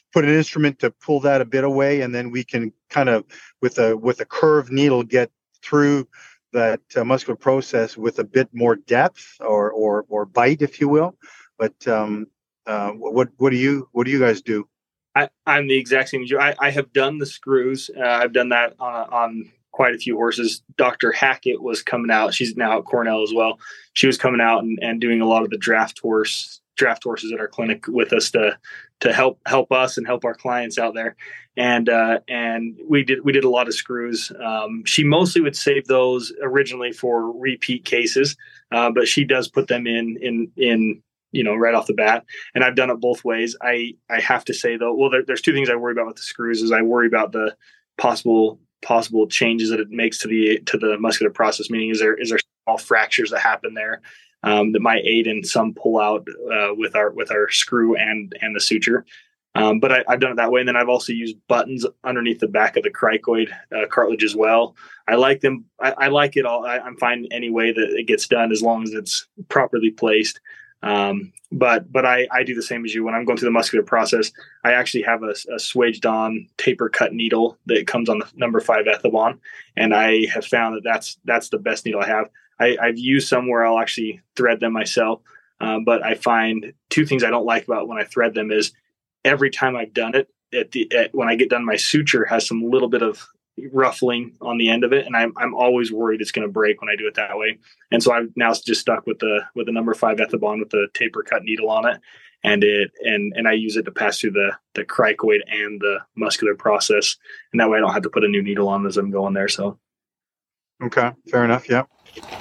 put an instrument to pull that a bit away, and then we can kind of with a curved needle get through that muscular process with a bit more depth or bite, if you will. But what do you guys do? I'm the exact same as you. I have done the screws. I've done that on quite a few horses. Dr. Hackett was coming out. She's now at Cornell as well. She was coming out and doing a lot of the draft horses at our clinic with us to help us and help our clients out there. And we did a lot of screws. She mostly would save those originally for repeat cases, but she does put them in right off the bat. And I've done it both ways. I have to say though, well, there's two things I worry about with the screws. Is I worry about the possible changes that it makes to the muscular process. Meaning, is there small fractures that happen there that might aid in some pull out with our screw and the suture. But I've done it that way. And then I've also used buttons underneath the back of the cricoid cartilage as well. I like them. I like it all. I'm fine any way that it gets done as long as it's properly placed. But I do the same as you. When I'm going through the muscular process, I actually have a swaged on taper cut needle that comes on the number 5 Ethibon. And I have found that's the best needle I have. I've used some where I'll actually thread them myself. But I find two things I don't like about when I thread them is every time I've done it when I get done, my suture has some little bit of ruffling on the end of it, and I'm always worried it's going to break when I do it that way. And so I've now just stuck with the number 5 Ethibon with the taper cut needle on it, and I use it to pass through the cricoid and the muscular process, and that way I don't have to put a new needle on as I'm going there. So okay, fair enough. Yeah.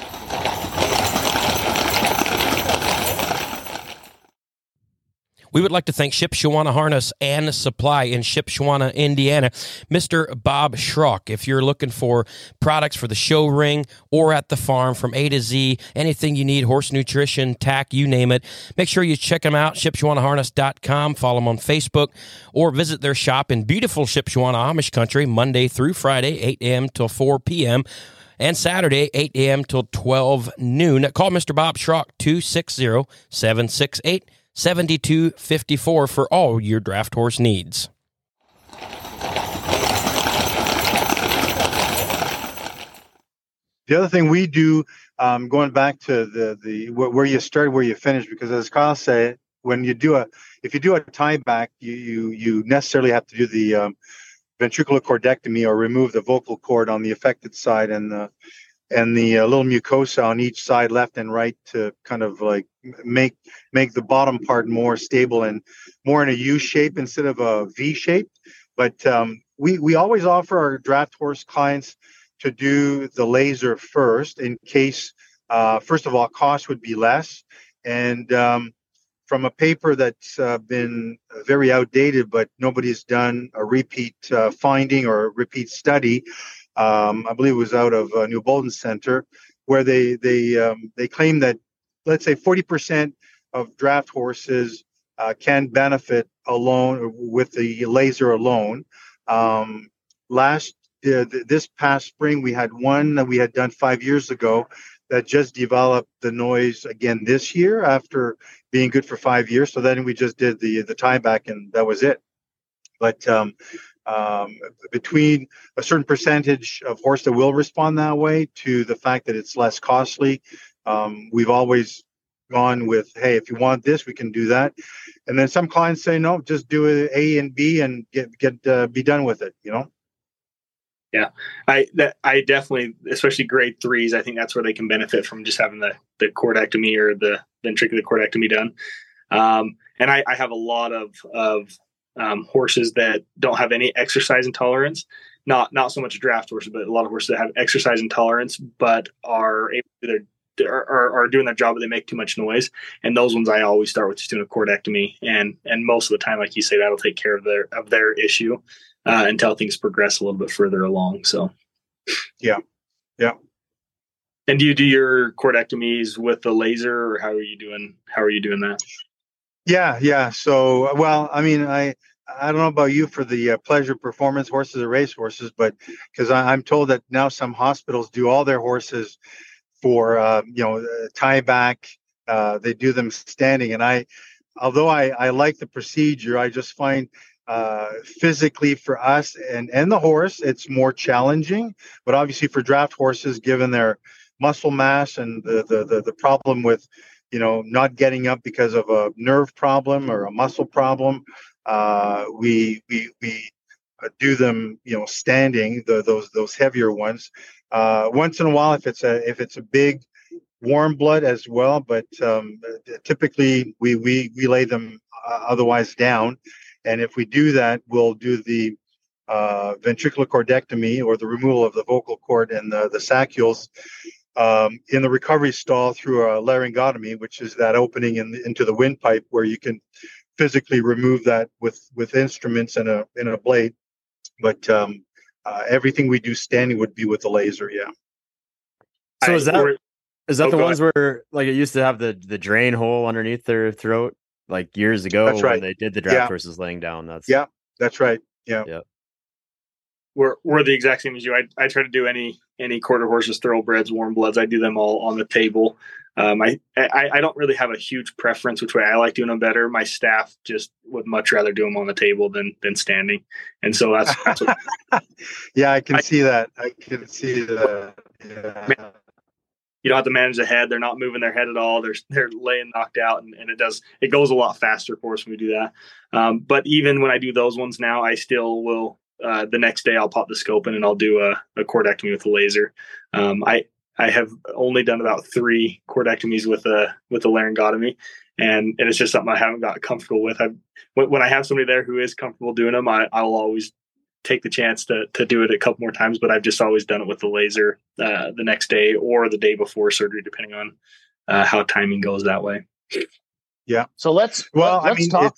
We would like to thank Shipshewana Harness and Supply in Shipshewana, Indiana, Mr. Bob Schrock. If you're looking for products for the show ring or at the farm from A to Z, anything you need, horse nutrition, tack, you name it, make sure you check them out, ShipsheWanaHarness.com, follow them on Facebook, or visit their shop in beautiful Shipshewana Amish country, Monday through Friday, 8 a.m. till 4 p.m., and Saturday, 8 a.m. till 12 noon. Call Mr. Bob Schrock, 260-768-7254 for all your draft horse needs. The other thing we do, going back to the where you start, where you finish, because as Kyle said, when you do if you do a tie back, you necessarily have to do the ventricular cordectomy or remove the vocal cord on the affected side and the little mucosa on each side, left and right, to kind of like make the bottom part more stable and more in a U shape instead of a V shape. But we always offer our draft horse clients to do the laser first, in case first of all cost would be less, and from a paper that's been very outdated, but nobody's done a repeat finding or a repeat study. I believe it was out of New Bolton Center, where they claim that, let's say, 40% of draft horses can benefit alone with the laser alone. This past spring, we had one that we had done 5 years ago that just developed the noise again this year after being good for 5 years. So then we just did the tie back, and that was it. But between a certain percentage of horse that will respond that way to the fact that it's less costly, we've always gone with, hey, if you want this, we can do that. And then some clients say, no, just do it A and B and get be done with it, you know? Yeah, I definitely, especially grade 3s, I think that's where they can benefit from just having the cordectomy or the ventricular cordectomy done. And I have a lot of horses that don't have any exercise intolerance, not so much draft horses, but a lot of horses that have exercise intolerance, but are able to, are doing their job, but they make too much noise. And those ones I always start with just doing a cordectomy, and most of the time, like you say, that'll take care of their issue until things progress a little bit further along. So, yeah. And do you do your cordectomies with the laser, or how are you doing that? Yeah. So, well, I mean, I don't know about you for the pleasure performance horses or race horses, but because I'm told that now some hospitals do all their horses for tie back. They do them standing, and although I like the procedure, I just find physically for us and the horse, it's more challenging. But obviously for draft horses, given their muscle mass and the problem with, not getting up because of a nerve problem or a muscle problem, we do them, standing, those heavier ones. Once in a while, if it's a big warm blood as well, but typically we lay them otherwise down. And if we do that, we'll do the ventricular cordectomy, or the removal of the vocal cord and the saccules, in the recovery stall through a laryngotomy, which is that opening into the windpipe where you can physically remove that with instruments and a blade. But everything we do standing would be with the laser. Yeah. So is that the ones ahead. where, like, it used to have the drain hole underneath their throat, like years ago? That's right. When they did the draft horses laying down. That's right. Yeah. We're the exact same as you. I try to do any quarter horses, thoroughbreds, warm bloods. I do them all on the table. I don't really have a huge preference which way I like doing them better. My staff just would much rather do them on the table than standing, and so that's what, yeah, I can see that. I can see that. Yeah. You don't have to manage the head. They're not moving their head at all. They're laying knocked out, and it goes a lot faster for us when we do that. But even when I do those ones now, I still will. The next day I'll pop the scope in and I'll do a cordectomy with a laser. I have only done about 3 cordectomies with a laryngotomy, and it's just something I haven't got comfortable with. When I have somebody there who is comfortable doing them, I'll always take the chance to do it a couple more times, but I've just always done it with the laser the next day or the day before surgery, depending on how timing goes that way. Yeah. So let's talk.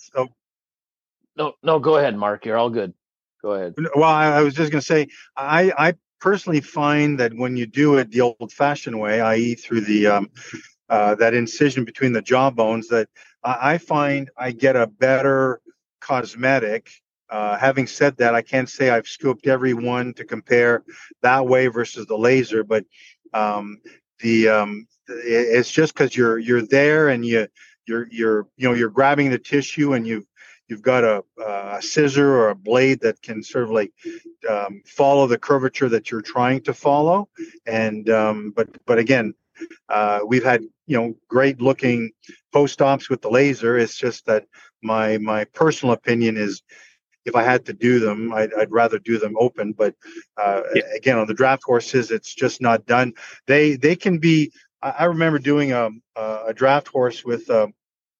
No, go ahead, Mark. You're all good. Go ahead. Well, I was just going to say, I personally find that when you do it the old-fashioned way, i.e., through the that incision between the jaw bones, that I find I get a better cosmetic. Having said that, I can't say I've scooped every one to compare that way versus the laser, but it's just because you're there and you're grabbing the tissue, and you've got a scissor or a blade that can sort of like follow the curvature that you're trying to follow. And but again, we've had great looking post-ops with the laser. It's just that my personal opinion is, if I had to do them, I'd rather do them open. But again, on the draft horses, it's just not done. They can be. I remember doing a draft horse with a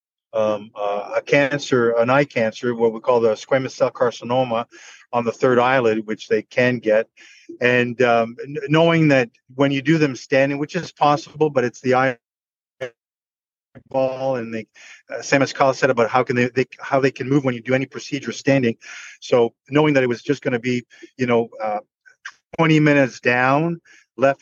cancer, an eye cancer, what we call the squamous cell carcinoma on the third eyelid, which they can get. And knowing that when you do them standing, which is possible, but it's the eyeball, and they, same as Kyle said about how they can move when you do any procedure standing. So knowing that it was just going to be 20 minutes down, left,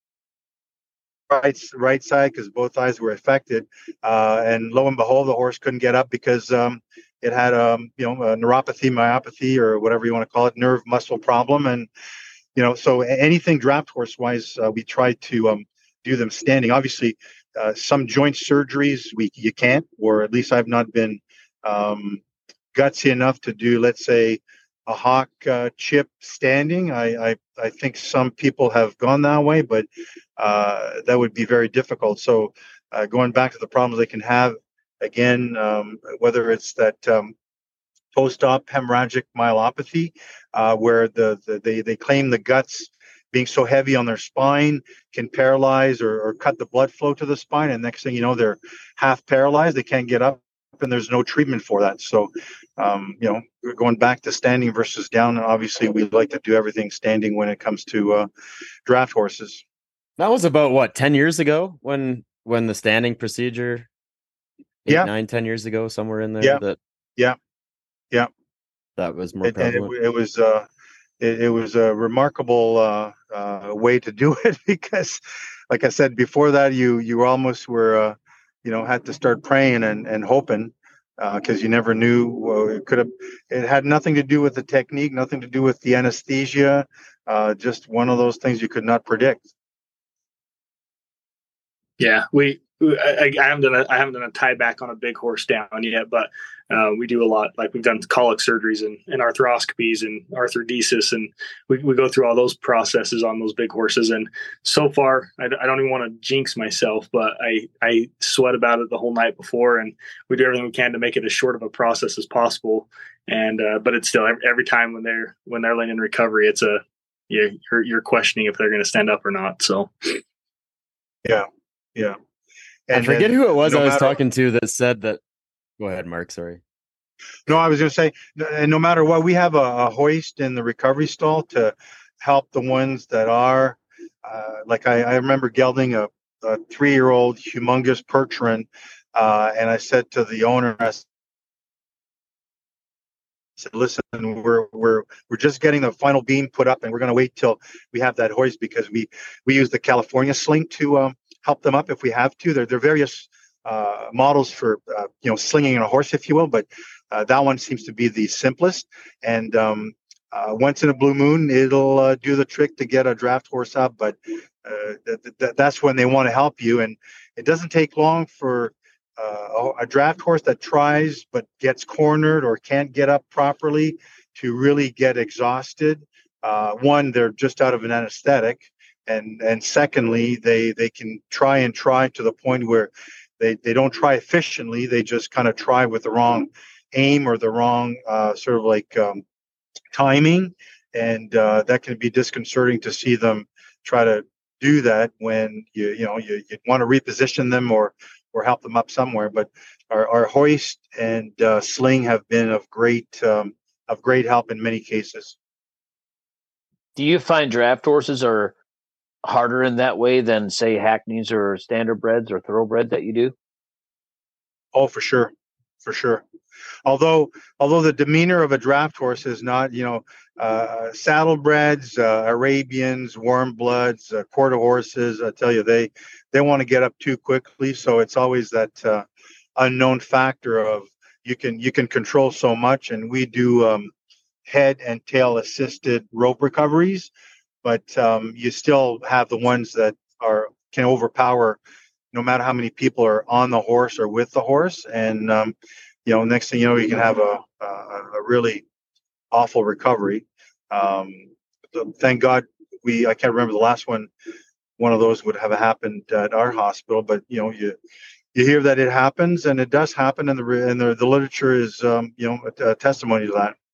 right side, because both eyes were affected, and lo and behold, the horse couldn't get up because it had a neuropathy, myopathy, or whatever you want to call it, nerve muscle problem. And so anything draft horse wise, we try to do them standing. Obviously, some joint surgeries you can't, or at least I've not been gutsy enough to do, let's say, a hock chip standing. I think some people have gone that way, but that would be very difficult. So going back to the problems they can have, again, whether it's that post-op hemorrhagic myelopathy, where they claim the guts being so heavy on their spine can paralyze or cut the blood flow to the spine, and next thing you know, they're half paralyzed, they can't get up, and there's no treatment for that. So going back to standing versus down, obviously we like to do everything standing when it comes to draft horses. That was about 10 years ago when the standing procedure, 10 years ago, somewhere in there. Yeah. That was more prevalent. It was a remarkable way to do it, because, like I said before that, you almost were had to start praying and hoping, because you never knew. It had nothing to do with the technique, nothing to do with the anesthesia. Just one of those things you could not predict. Yeah, we I haven't done a tie back on a big horse down yet, but we do a lot. Like we've done colic surgeries and arthroscopies and arthrodesis, and we go through all those processes on those big horses. And so far, I don't even want to jinx myself, but I sweat about it the whole night before, and we do everything we can to make it as short of a process as possible. And but it's still every time when they're laying in recovery, it's you're questioning if they're going to stand up or not. So yeah. And I forget who it was I was talking to that said that. Go ahead, Mark. Sorry. No, I was going to say, and no matter what, we have a hoist in the recovery stall to help the ones that are, like I remember gelding a 3-year-old humongous Percheron, and I said to the owner, I said, listen, we're just getting the final beam put up, and we're going to wait till we have that hoist because we use the California sling to help them up if we have to. There are various models for slinging a horse, if you will, but that one seems to be the simplest. And once in a blue moon, it'll do the trick to get a draft horse up. But that's when they want to help you, and it doesn't take long for a draft horse that tries but gets cornered or can't get up properly to really get exhausted. One, they're just out of an anesthetic, and secondly, they can try to the point where they don't try efficiently. They just kind of try with the wrong aim or the wrong sort of like timing, and that can be disconcerting to see them try to do that when you want to reposition them or help them up somewhere. But our hoist and sling have been of great help in many cases. Do you find draft horses are harder in that way than, say, hackneys or standardbreds or thoroughbred that you do? Oh, for sure. Although the demeanor of a draft horse is not, saddlebreds, Arabians, warm bloods, quarter horses, I tell you, they want to get up too quickly. So it's always that unknown factor of you can control so much, and we do head and tail assisted rope recoveries, but you still have the ones that can overpower no matter how many people are on the horse or with the horse. And next thing you know, you can have a really awful recovery. Thank God I can't remember the last one of those would have happened at our hospital, but you hear that it happens, and it does happen, and the literature is a testimony to that.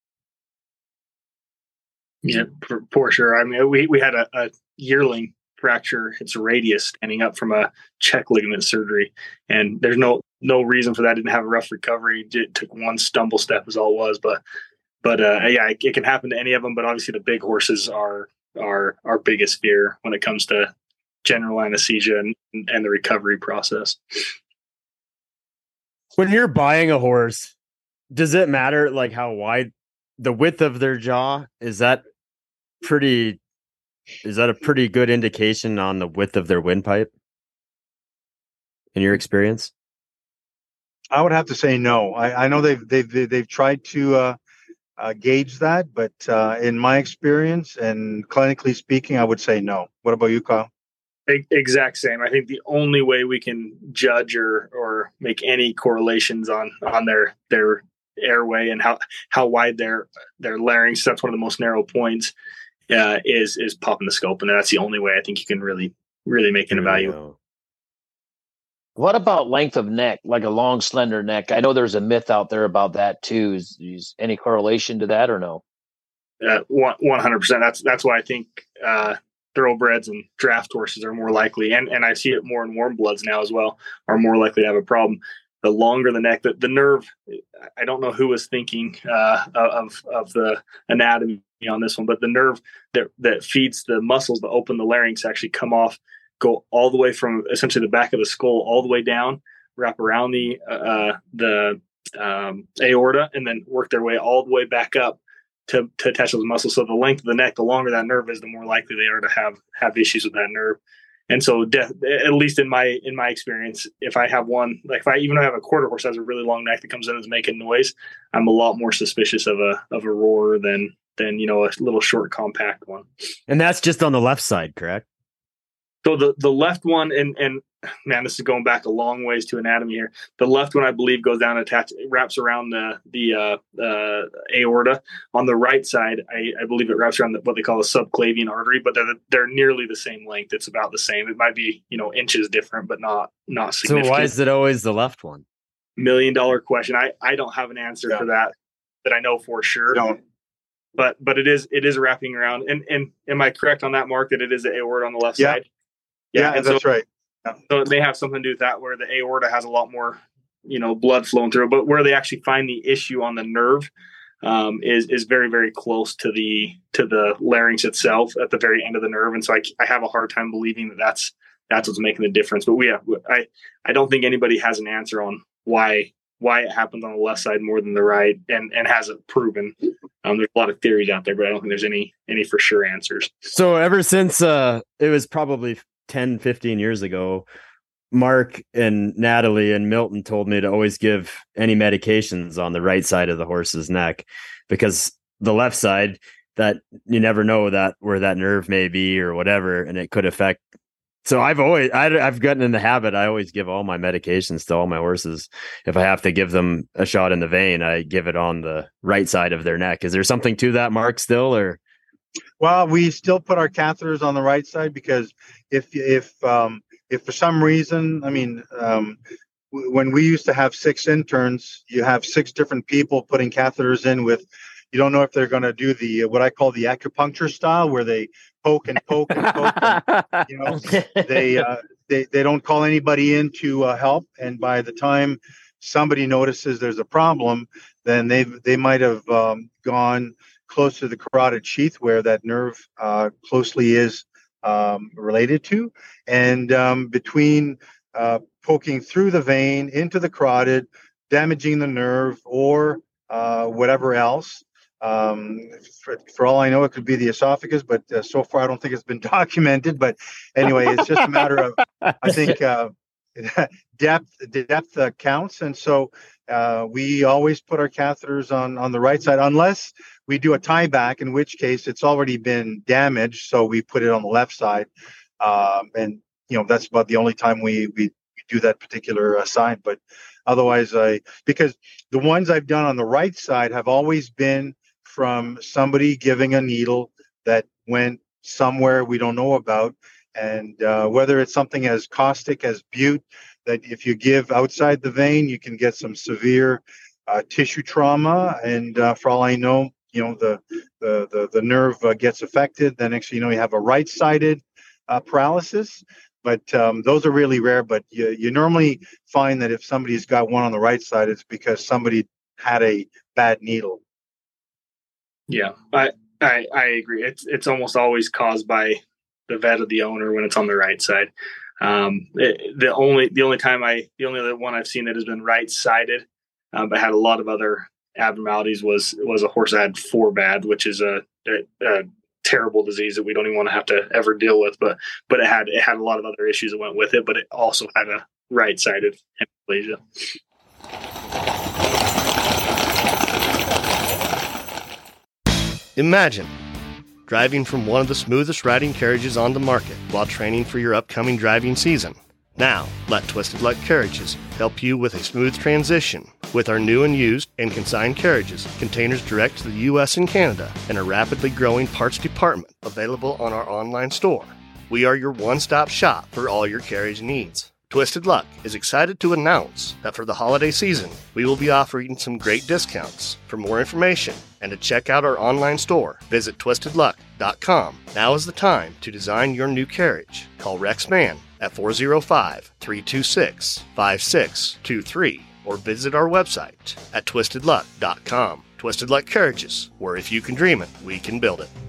Yeah, for sure. I mean, we had a yearling fracture its radius standing up from a check ligament surgery, and there's no reason for that. Didn't have a rough recovery. It took one stumble step is all it was, but yeah, it can happen to any of them. But obviously, the big horses are our biggest fear when it comes to general anesthesia and the recovery process. When you're buying a horse, does it matter like how wide the width of their jaw? Is that a pretty good indication on the width of their windpipe in your experience? I would have to say no. I know they've tried to gauge that, but in my experience and clinically speaking, I would say no. What about you, Kyle? Exact same. I think the only way we can judge or make any correlations on their airway and how wide their larynx, that's one of the most narrow points, is popping the scope, and that's the only way I think you can really make an evaluation. What about length of neck, like a long, slender neck? I know there's a myth out there about that too. Is any correlation to that or no? 100%. That's why I think thoroughbreds and draft horses are more likely, and I see it more in warm bloods now as well, are more likely to have a problem. The longer the neck, the nerve, I don't know who was thinking of the anatomy on this one, but the nerve that feeds the muscles that open the larynx actually come off, go all the way from essentially the back of the skull all the way down, wrap around the aorta, and then work their way all the way back up to attach those muscles. So the length of the neck, the longer that nerve is, the more likely they are to have issues with that nerve. And so, at least in my experience, if I have one, like even if I have a quarter horse that has a really long neck that comes in and is making noise, I'm a lot more suspicious of a roarer than a little short compact one. And that's just on the left side, correct? So the left one, and man, this is going back a long ways to anatomy here. The left one, I believe, goes down attached, wraps around the aorta. On the right side, I believe it wraps around what they call the subclavian artery, but they're nearly the same length. It's about the same. It might be inches different, but not significant. So why is it always the left one? $1 million question. I don't have an answer for that I know for sure. Don't. But it is wrapping around. And am I correct on that, Mark, that it is the aorta on the left side? Yeah, that's right. Yeah. So it may have something to do with that, where the aorta has a lot more, blood flowing through. But where they actually find the issue on the nerve is very, very close to the larynx itself at the very end of the nerve. And so I have a hard time believing that's what's making the difference. But I don't think anybody has an answer on why it happens on the left side more than the right, and has it proven. There's a lot of theories out there, but I don't think there's any for sure answers. So ever since it was probably 10, 15 years ago, Mark and Natalie and Milton told me to always give any medications on the right side of the horse's neck, because the left side, that you never know that where that nerve may be or whatever, and it could affect. So I've gotten in the habit. I always give all my medications to all my horses. If I have to give them a shot in the vein, I give it on the right side of their neck. Is there something to that, Mark, still, or? Well, we still put our catheters on the right side, because if for some reason, when we used to have 6 interns, you have 6 different people putting catheters in with, you don't know if they're going to do the what I call the acupuncture style, where they poke and poke and poke. And, they don't call anybody in to help, and by the time somebody notices there's a problem, then they might have gone close to the carotid sheath, where that nerve closely is related to, and between poking through the vein into the carotid, damaging the nerve, or whatever else. For all I know, it could be the esophagus, but so far I don't think it's been documented. But anyway, it's just a matter of, I think, depth counts, and so we always put our catheters on the right side, unless we do a tie back, in which case it's already been damaged, so we put it on the left side, and that's about the only time we do that particular sign. But otherwise, because the ones I've done on the right side have always been from somebody giving a needle that went somewhere we don't know about, and whether it's something as caustic as bute, that if you give outside the vein, you can get some severe tissue trauma, and for all I know, the nerve gets affected. Then next thing you know, you have a right-sided paralysis. But those are really rare. But you normally find that if somebody's got one on the right side, it's because somebody had a bad needle. Yeah, I agree. It's almost always caused by the vet or the owner when it's on the right side. The only other one I've seen that has been right sided, but had a lot of other abnormalities was a horse that had forebad, which is a terrible disease that we don't even want to have to ever deal with. But it had a lot of other issues that went with it. But it also had a right sided hemiplegia. Imagine driving from one of the smoothest riding carriages on the market while training for your upcoming driving season. Now, let Twisted Luck Carriages help you with a smooth transition with our new and used and consigned carriages, containers direct to the U.S. and Canada, and a rapidly growing parts department available on our online store. We are your one-stop shop for all your carriage needs. Twisted Luck is excited to announce that for the holiday season, we will be offering some great discounts. For more information and to check out our online store, visit twistedluck.com. Now is the time to design your new carriage. Call Rex Mann at 405-326-5623 or visit our website at twistedluck.com. Twisted Luck Carriages, where if you can dream it, we can build it.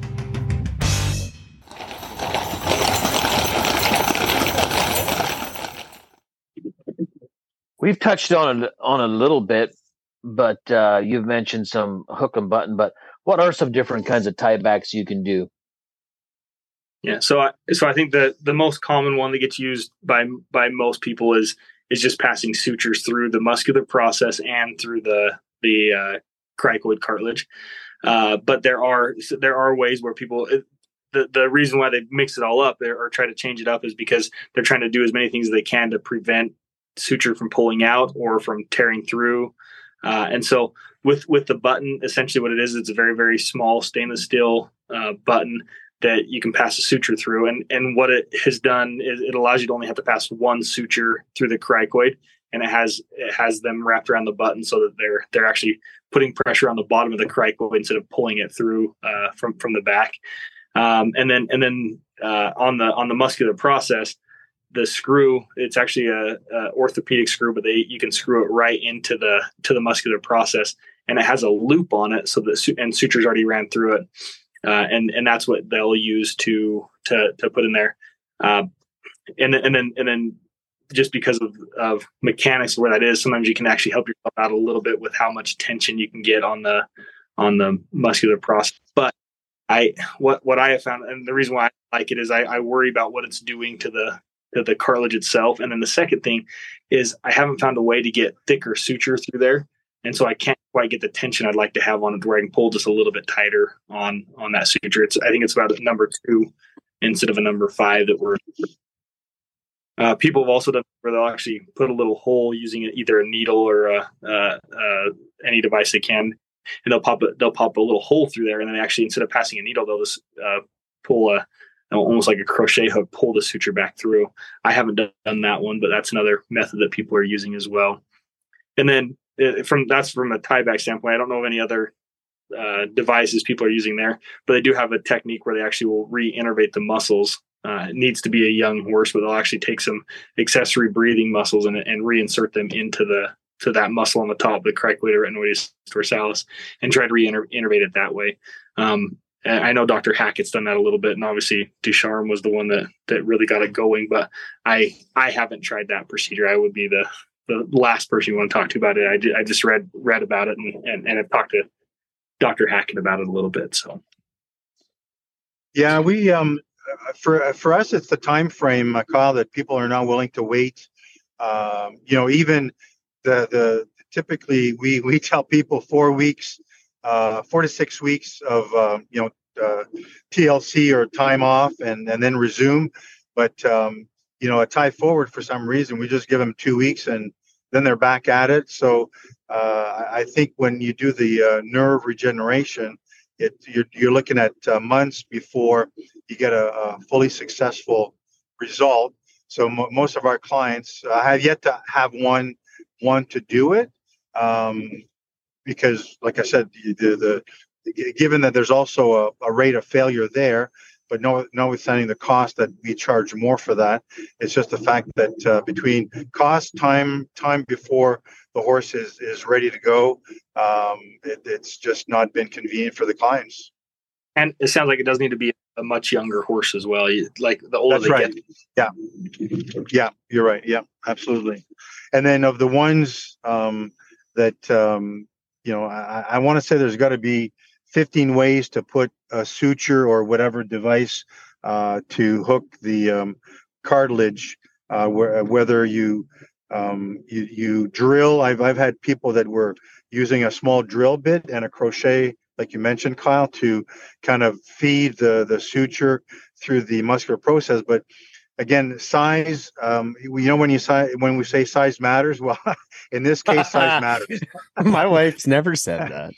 We've touched on a little bit, but you've mentioned some hook and button. But what are some different kinds of tiebacks you can do? Yeah, so I think the most common one that gets used by most people is just passing sutures through the muscular process and through the cricoid cartilage. But there are ways where people, the reason why they mix it all up or try to change it up is because they're trying to do as many things as they can to prevent suture from pulling out or from tearing through. And so with the button, essentially what it is, it's a very, very small stainless steel button that you can pass a suture through. And what it has done is it allows you to only have to pass one suture through the cricoid, and it has them wrapped around the button so that they're actually putting pressure on the bottom of the cricoid instead of pulling it through from the back. And then on the muscular process, the screw, it's actually a orthopedic screw, but you can screw it right into the muscular process, and it has a loop on it so that and sutures already ran through it. And that's what they'll use to put in there. And then just because of mechanics of where that is, sometimes you can actually help yourself out a little bit with how much tension you can get on the muscular process. But what I have found, and the reason why I like it, is I worry about what it's doing to the cartilage itself. And then the second thing is I haven't found a way to get thicker suture through there. And so I can't quite get the tension I'd like to have on it where I can pull just a little bit tighter on that suture. I think it's about a number 2 instead of a number 5 that we're. People have also done where they'll actually put a little hole using either a needle or any device they can, and they'll pop a little hole through there, and then actually instead of passing a needle, they'll just pull almost like a crochet hook, pull the suture back through. I haven't done that one, but that's another method that people are using as well. And then from a tieback standpoint, I don't know of any other devices people are using there, but they do have a technique where they actually will reinnervate the muscles. It needs to be a young horse, but they'll actually take some accessory breathing muscles and reinsert them into that muscle on the top, the cricoid or retinoides dorsalis, and try to reinnervate it that way. I know Dr. Hackett's done that a little bit, and obviously Ducharme was the one that really got it going, but I haven't tried that procedure. I would be the last person you want to talk to about it. I just read about it and have talked to Dr. Hackett about it a little bit. So yeah, we for us, it's the time frame, Kyle, that people are not willing to wait. Even the typically we tell people 4 weeks, 4 to 6 weeks of TLC or time off and then resume. But a tie forward, for some reason, we just give them 2 weeks and then they're back at it. So I think when you do the nerve regeneration, you're looking at months before you get a fully successful result. So most of our clients have yet to have one to do it, because, like I said, given that there's also a rate of failure there, but notwithstanding the cost that we charge more for that, it's just the fact that between cost, time before the horse is ready to go, it's just not been convenient for the clients. And it sounds like it does need to be a much younger horse as well. Like the older That's right. Get. Yeah, you're right. Yeah, absolutely. And then of the ones that I want to say there's got to be 15 ways to put a suture or whatever device to hook the cartilage. Whether you drill, I've had people that were using a small drill bit and a crochet, like you mentioned, Kyle, to kind of feed the suture through the muscular process. But again, size, when we say size matters, well, in this case, size matters. My wife's never said that.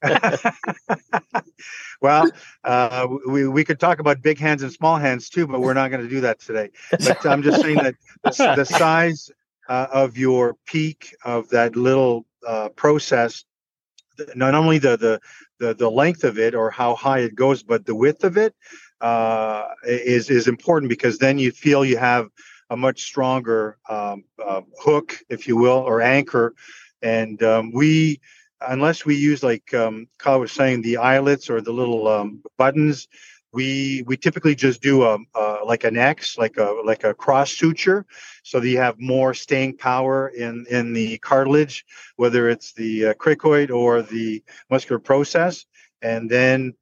Well, we could talk about big hands and small hands too, but we're not going to do that today. But I'm just saying that the size of your peak of that little process, not only the length of it or how high it goes, but the width of it is important, because then you feel you have a much stronger hook, if you will, or anchor. And unless we use, like Kyle was saying, the eyelets or the little buttons, we typically just do like an X, like a cross suture, so that you have more staying power in the cartilage, whether it's the cricoid or the muscular process. And then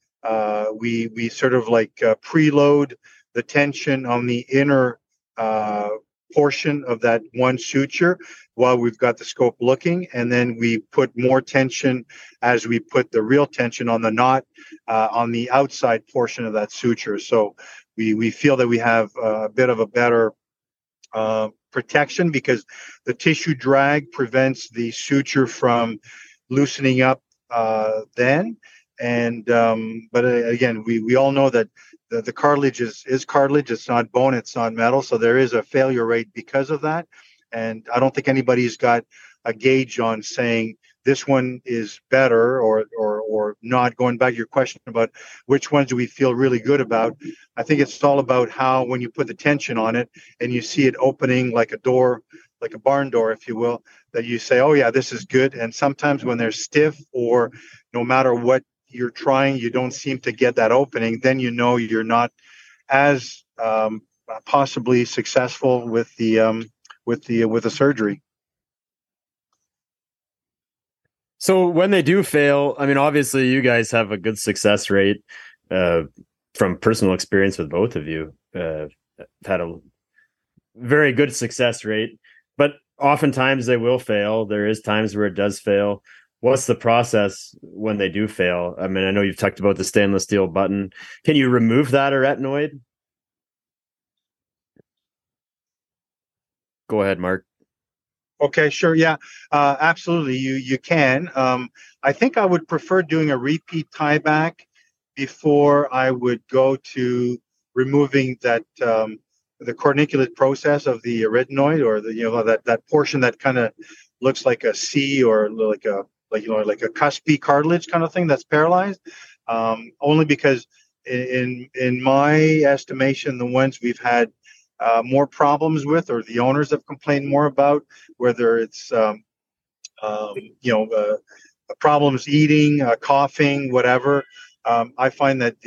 we sort of like preload the tension on the inner portion of that one suture while we've got the scope looking, and then we put more tension as we put the real tension on the knot on the outside portion of that suture. So we feel that we have a bit of a better protection, because the tissue drag prevents the suture from loosening up then. And but again, we all know that the cartilage is cartilage. It's not bone. It's not metal. So there is a failure rate because of that. And I don't think anybody's got a gauge on saying this one is better or not. Going back to your question about which ones do we feel really good about, I think it's all about how, when you put the tension on it and you see it opening like a door, like a barn door, if you will, that you say, oh yeah, this is good. And sometimes when they're stiff, or no matter what you're trying, you don't seem to get that opening, then you know you're not as possibly successful with the surgery. So when they do fail, I mean, obviously you guys have a good success rate from personal experience with both of you. Had a very good success rate, but oftentimes they will fail. There is times where it does fail. What's the process when they do fail? I mean, I know you've talked about the stainless steel button. Can you remove that arytenoid? Go ahead, Mark. Okay, sure. Yeah, absolutely. You can. I think I would prefer doing a repeat tieback before I would go to removing that the corniculate process of the arytenoid, or that portion that kind of looks like a C, or like a cuspy cartilage kind of thing that's paralyzed. Only because in my estimation, the ones we've had more problems with, or the owners have complained more about, whether it's problems eating, coughing, whatever. I find that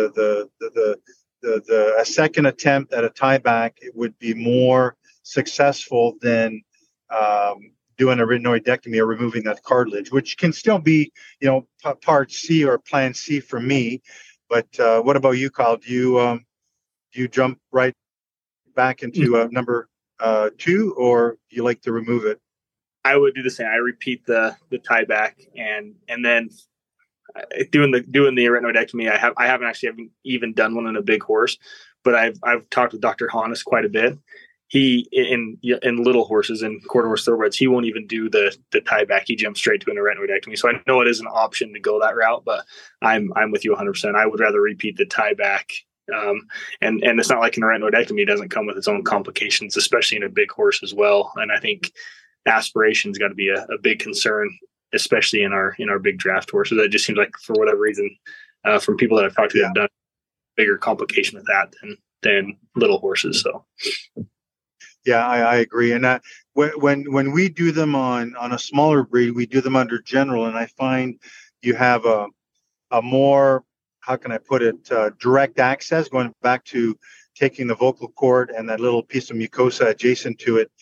a second attempt at a tieback, it would be more successful than doing a arytenoidectomy or removing that cartilage, which can still be, part C or plan C for me. But what about you, Kyle? Do you jump right back into number 2, or do you like to remove it? I would do the same. I repeat the tieback, and then doing the arytenoidectomy. I haven't even done one in a big horse, but I've talked with Dr. Hannes quite a bit. He in little horses and quarter horse thoroughbreds, he won't even do the tieback. He jumps straight to an arytenoidectomy. So I know it is an option to go that route, but I'm with you 100%. I would rather repeat the tieback. And it's not like an arytenoidectomy doesn't come with its own complications, especially in a big horse as well. And I think aspiration's got to be a big concern, especially in our big draft horses. It just seems like, for whatever reason, from people that I've talked to, that have done bigger complication with that than little horses. So. Yeah, I agree. And when we do them on a smaller breed, we do them under general, and I find you have a more, how can I put it, direct access, going back to taking the vocal cord and that little piece of mucosa adjacent to it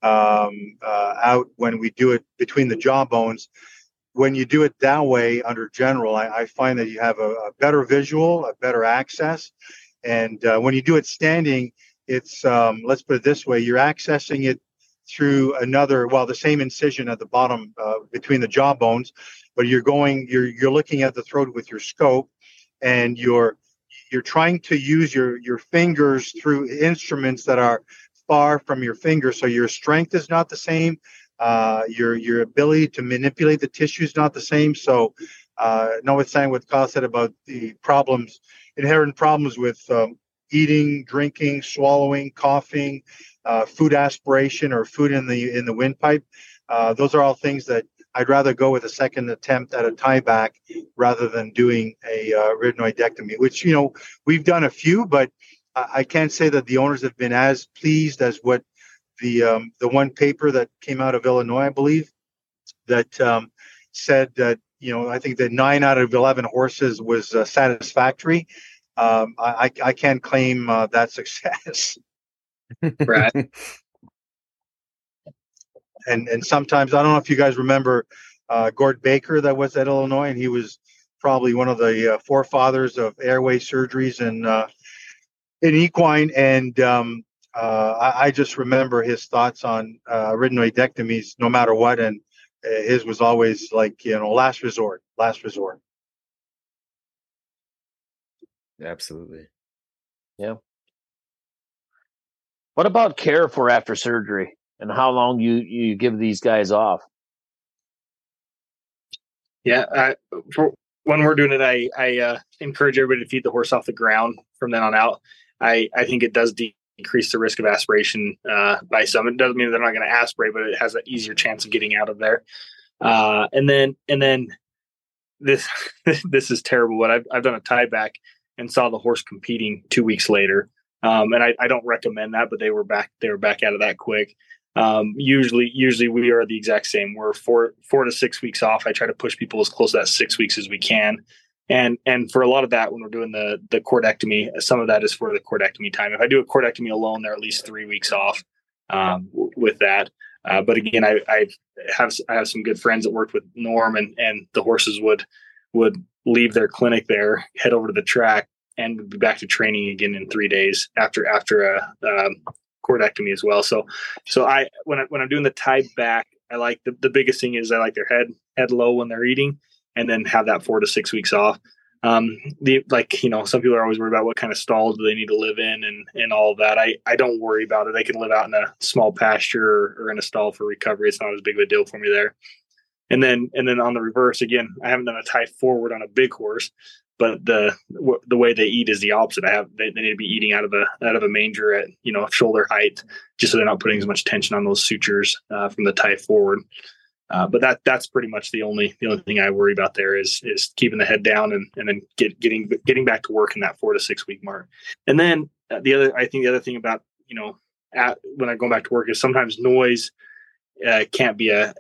out when we do it between the jaw bones. When you do it that way under general, I find that you have a better visual, a better access. And when you do it standing, it's, let's put it this way, you're accessing it through the same incision at the bottom between the jaw bones, but you're looking at the throat with your scope, and you're trying to use your fingers through instruments that are far from your fingers. So your strength is not the same. Your ability to manipulate the tissue is not the same. So notwithstanding what Kyle said about the inherent problems with eating, drinking, swallowing, coughing, food aspiration, or food in the windpipe, those are all things that I'd rather go with a second attempt at a tieback rather than doing a arytenoidectomy, which, we've done a few, but I can't say that the owners have been as pleased as what the one paper that came out of Illinois, I believe, that said that, I think that 9 out of 11 horses was satisfactory. I can't claim that success. Right. And sometimes, I don't know if you guys remember Gord Baker that was at Illinois, and he was probably one of the forefathers of airway surgeries in equine. And I just remember his thoughts on rhythmoidectomies, no matter what, and his was always like, last resort, last resort. Absolutely. Yeah. What about care for after surgery, and how long you give these guys off? Yeah, for when we're doing it, I encourage everybody to feed the horse off the ground from then on out. I think it does decrease the risk of aspiration by some. It doesn't mean they're not going to aspirate, but it has an easier chance of getting out of there. And then this this is terrible. But I've done a tie back and saw the horse competing 2 weeks later. And I don't recommend that, but they were back out of that quick. Usually we are the exact same. We're 4 to 6 weeks off. I try to push people as close to that 6 weeks as we can. And for a lot of that, when we're doing the cordectomy, some of that is for the cordectomy time. If I do a cordectomy alone, they're at least 3 weeks off with that. But again, I have some good friends that worked with Norm, and the horses would leave their clinic there, head over to the track, and would be back to training again in 3 days after a cordectomy as well. So I when I'm doing the tie back, I like the biggest thing is I like their head low when they're eating, and then have that 4 to 6 weeks off. Some people are always worried about what kind of stall do they need to live in and all of that. I don't worry about it. They can live out in a small pasture or in a stall for recovery. It's not as big of a deal for me there. And then on the reverse, again, I haven't done a tie forward on a big horse, but the way they eat is the opposite. They need to be eating out of a manger at shoulder height, just so they're not putting as much tension on those sutures from the tie forward. But that's pretty much the only thing I worry about there is keeping the head down and then getting back to work in that 4 to 6 week mark. And then the other thing about when I go back to work is sometimes noise can't be a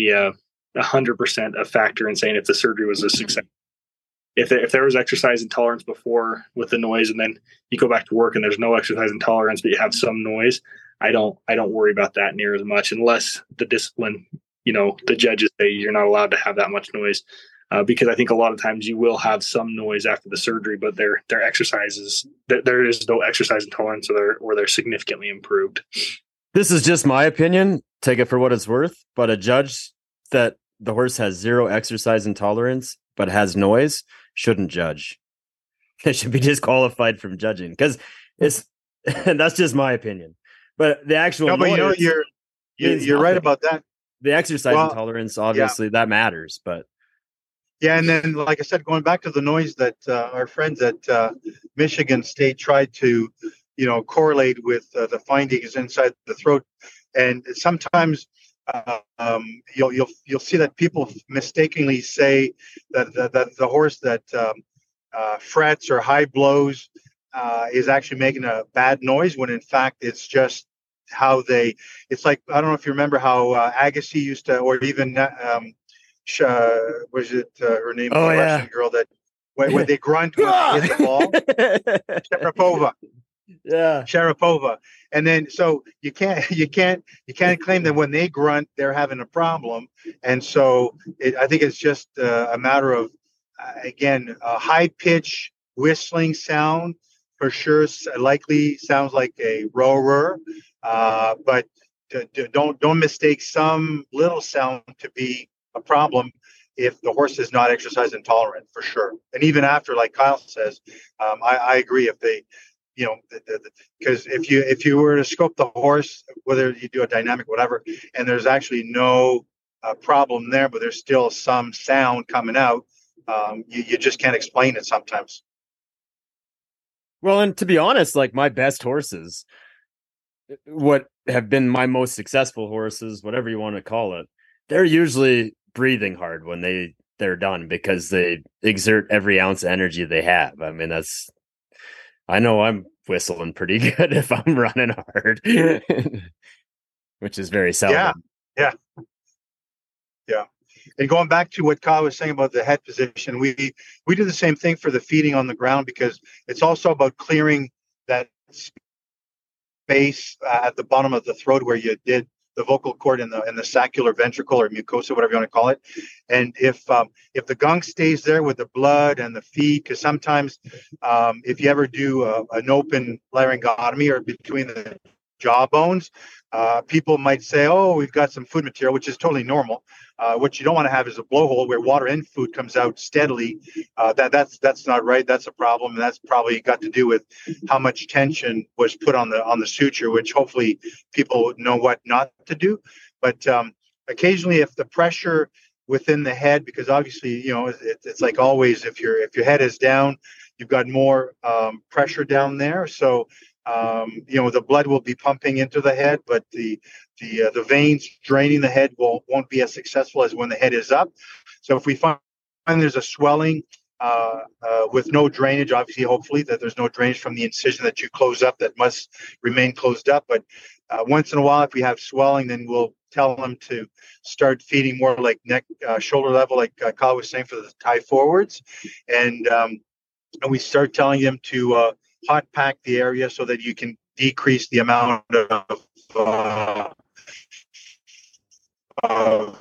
100% a factor in saying if the surgery was a success. If there was exercise intolerance before with the noise, and then you go back to work and there's no exercise intolerance, but you have some noise, I don't worry about that near as much, unless the discipline, the judges say you're not allowed to have that much noise, because I think a lot of times you will have some noise after the surgery, but their exercises, there is no exercise intolerance, or they're significantly improved. This is just my opinion. Take it for what it's worth. But a judge that the horse has zero exercise intolerance but has noise shouldn't judge. They should be disqualified from judging, because that's just my opinion. But the actual noise, you're right about that. The exercise intolerance, obviously, that matters. But yeah, and then, like I said, going back to the noise that our friends at Michigan State tried to, correlate with the findings inside the throat, and sometimes you'll see that people mistakenly say that the horse that frets or high blows is actually making a bad noise, when in fact it's just how it's like, I don't know if you remember how Agassi used to, or even was it her name, the Russian girl that when they grunt when they hit the ball, Sharapova. And then so you can't claim that when they grunt they're having a problem. And so I think it's just a matter of again, a high pitch whistling sound for sure likely sounds like a roarer, but don't mistake some little sound to be a problem if the horse is not exercise intolerant, for sure. And even after, like Kyle says, I agree. If they, because if you were to scope the horse, whether you do a dynamic, whatever, and there's actually no problem there, but there's still some sound coming out, you just can't explain it sometimes. Well, and to be honest, like my best horses, what have been my most successful horses, whatever you want to call it, they're usually breathing hard when they're done, because they exert every ounce of energy they have. I mean, I know I'm whistling pretty good if I'm running hard, which is very seldom. Yeah. And going back to what Kyle was saying about the head position, we do the same thing for the feeding on the ground, because it's also about clearing that space at the bottom of the throat where you did the vocal cord and the saccular ventricle or mucosa, whatever you want to call it. And if the gunk stays there with the blood and the feed, because sometimes if you ever do an open laryngotomy or between the jaw bones. People might say, "Oh, we've got some food material," which is totally normal. What you don't want to have is a blowhole where water and food comes out steadily. That's not right. That's a problem, and that's probably got to do with how much tension was put on the suture, which hopefully people know what not to do. But occasionally, if the pressure within the head, because obviously, it's like always, if your head is down, you've got more pressure down there. So the blood will be pumping into the head, but the veins draining the head won't be as successful as when the head is up. So if we find there's a swelling with no drainage, obviously, hopefully that there's no drainage from the incision that you close up, that must remain closed up. But once in a while, if we have swelling, then we'll tell them to start feeding more like neck, shoulder level, like Kyle was saying, for the tie forwards. And we start telling them to hot pack the area so that you can decrease the amount of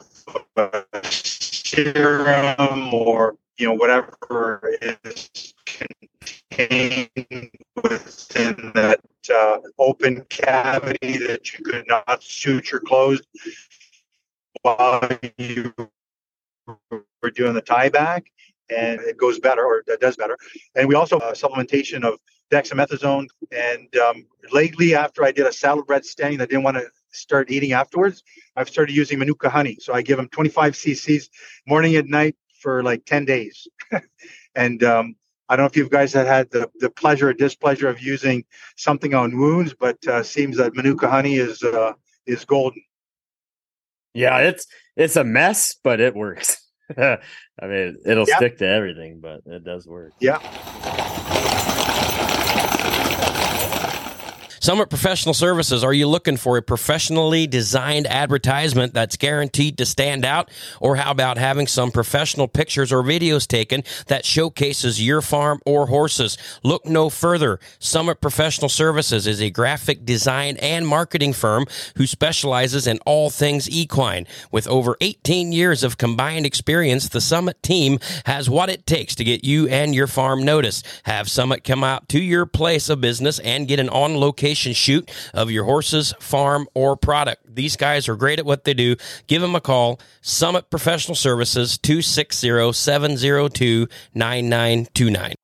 serum or whatever is contained within that open cavity that you could not suture closed while you were doing the tie back, and it goes better, or it does better. And we also supplementation of dexamethasone. And lately, after I did a saddlebred standing, I didn't want to start eating afterwards. I've started using Manuka honey. So I give them 25 cc's morning and night for like 10 days. And I don't know if you guys had the pleasure or displeasure of using something on wounds, but seems that Manuka honey is golden. Yeah, it's a mess, but it works. I mean, it'll stick to everything, but it does work. Yeah. Summit Professional Services. Are you looking for a professionally designed advertisement that's guaranteed to stand out? Or how about having some professional pictures or videos taken that showcases your farm or horses? Look no further. Summit Professional Services is a graphic design and marketing firm who specializes in all things equine. With over 18 years of combined experience, the Summit team has what it takes to get you and your farm noticed. Have Summit come out to your place of business and get an on-location shoot of your horse's farm or product. These guys are great at what they do. Give them a call. Summit Professional Services, 260-702-9929.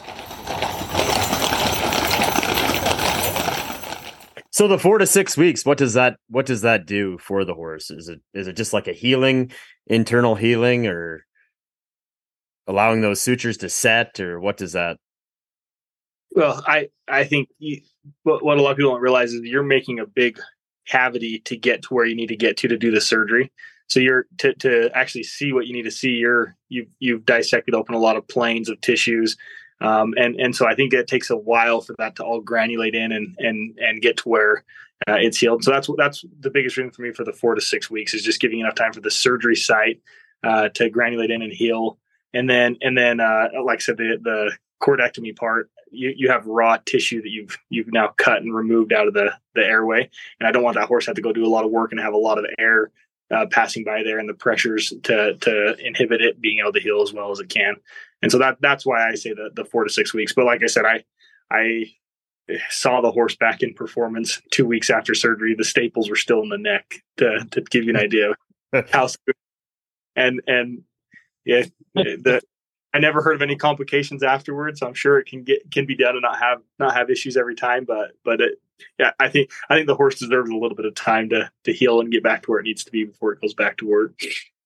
So the 4 to 6 weeks, what does that do for the horse? Is it just like a internal healing, or allowing those sutures to set, or what does that? Well, I think what a lot of people don't realize is you're making a big cavity to get to where you need to get to do the surgery. So you're to actually see what you need to see. You've dissected open a lot of planes of tissues, and so I think it takes a while for that to all granulate in and get to where it's healed. So that's the biggest reason for me for the 4 to 6 weeks, is just giving enough time for the surgery site to granulate in and heal, and then like I said, the cordectomy part, you have raw tissue that you've now cut and removed out of the airway, and I don't want that horse to have to go do a lot of work and have a lot of air passing by there, and the pressures to inhibit it being able to heal as well as it can. And so that's why I say the 4 to 6 weeks. But like I said, I saw the horse back in performance 2 weeks after surgery. The staples were still in the neck, to give you an idea of how good. And yeah, I never heard of any complications afterwards. So I'm sure it can be done and not have issues every time. But I think the horse deserves a little bit of time to heal and get back to where it needs to be before it goes back to work.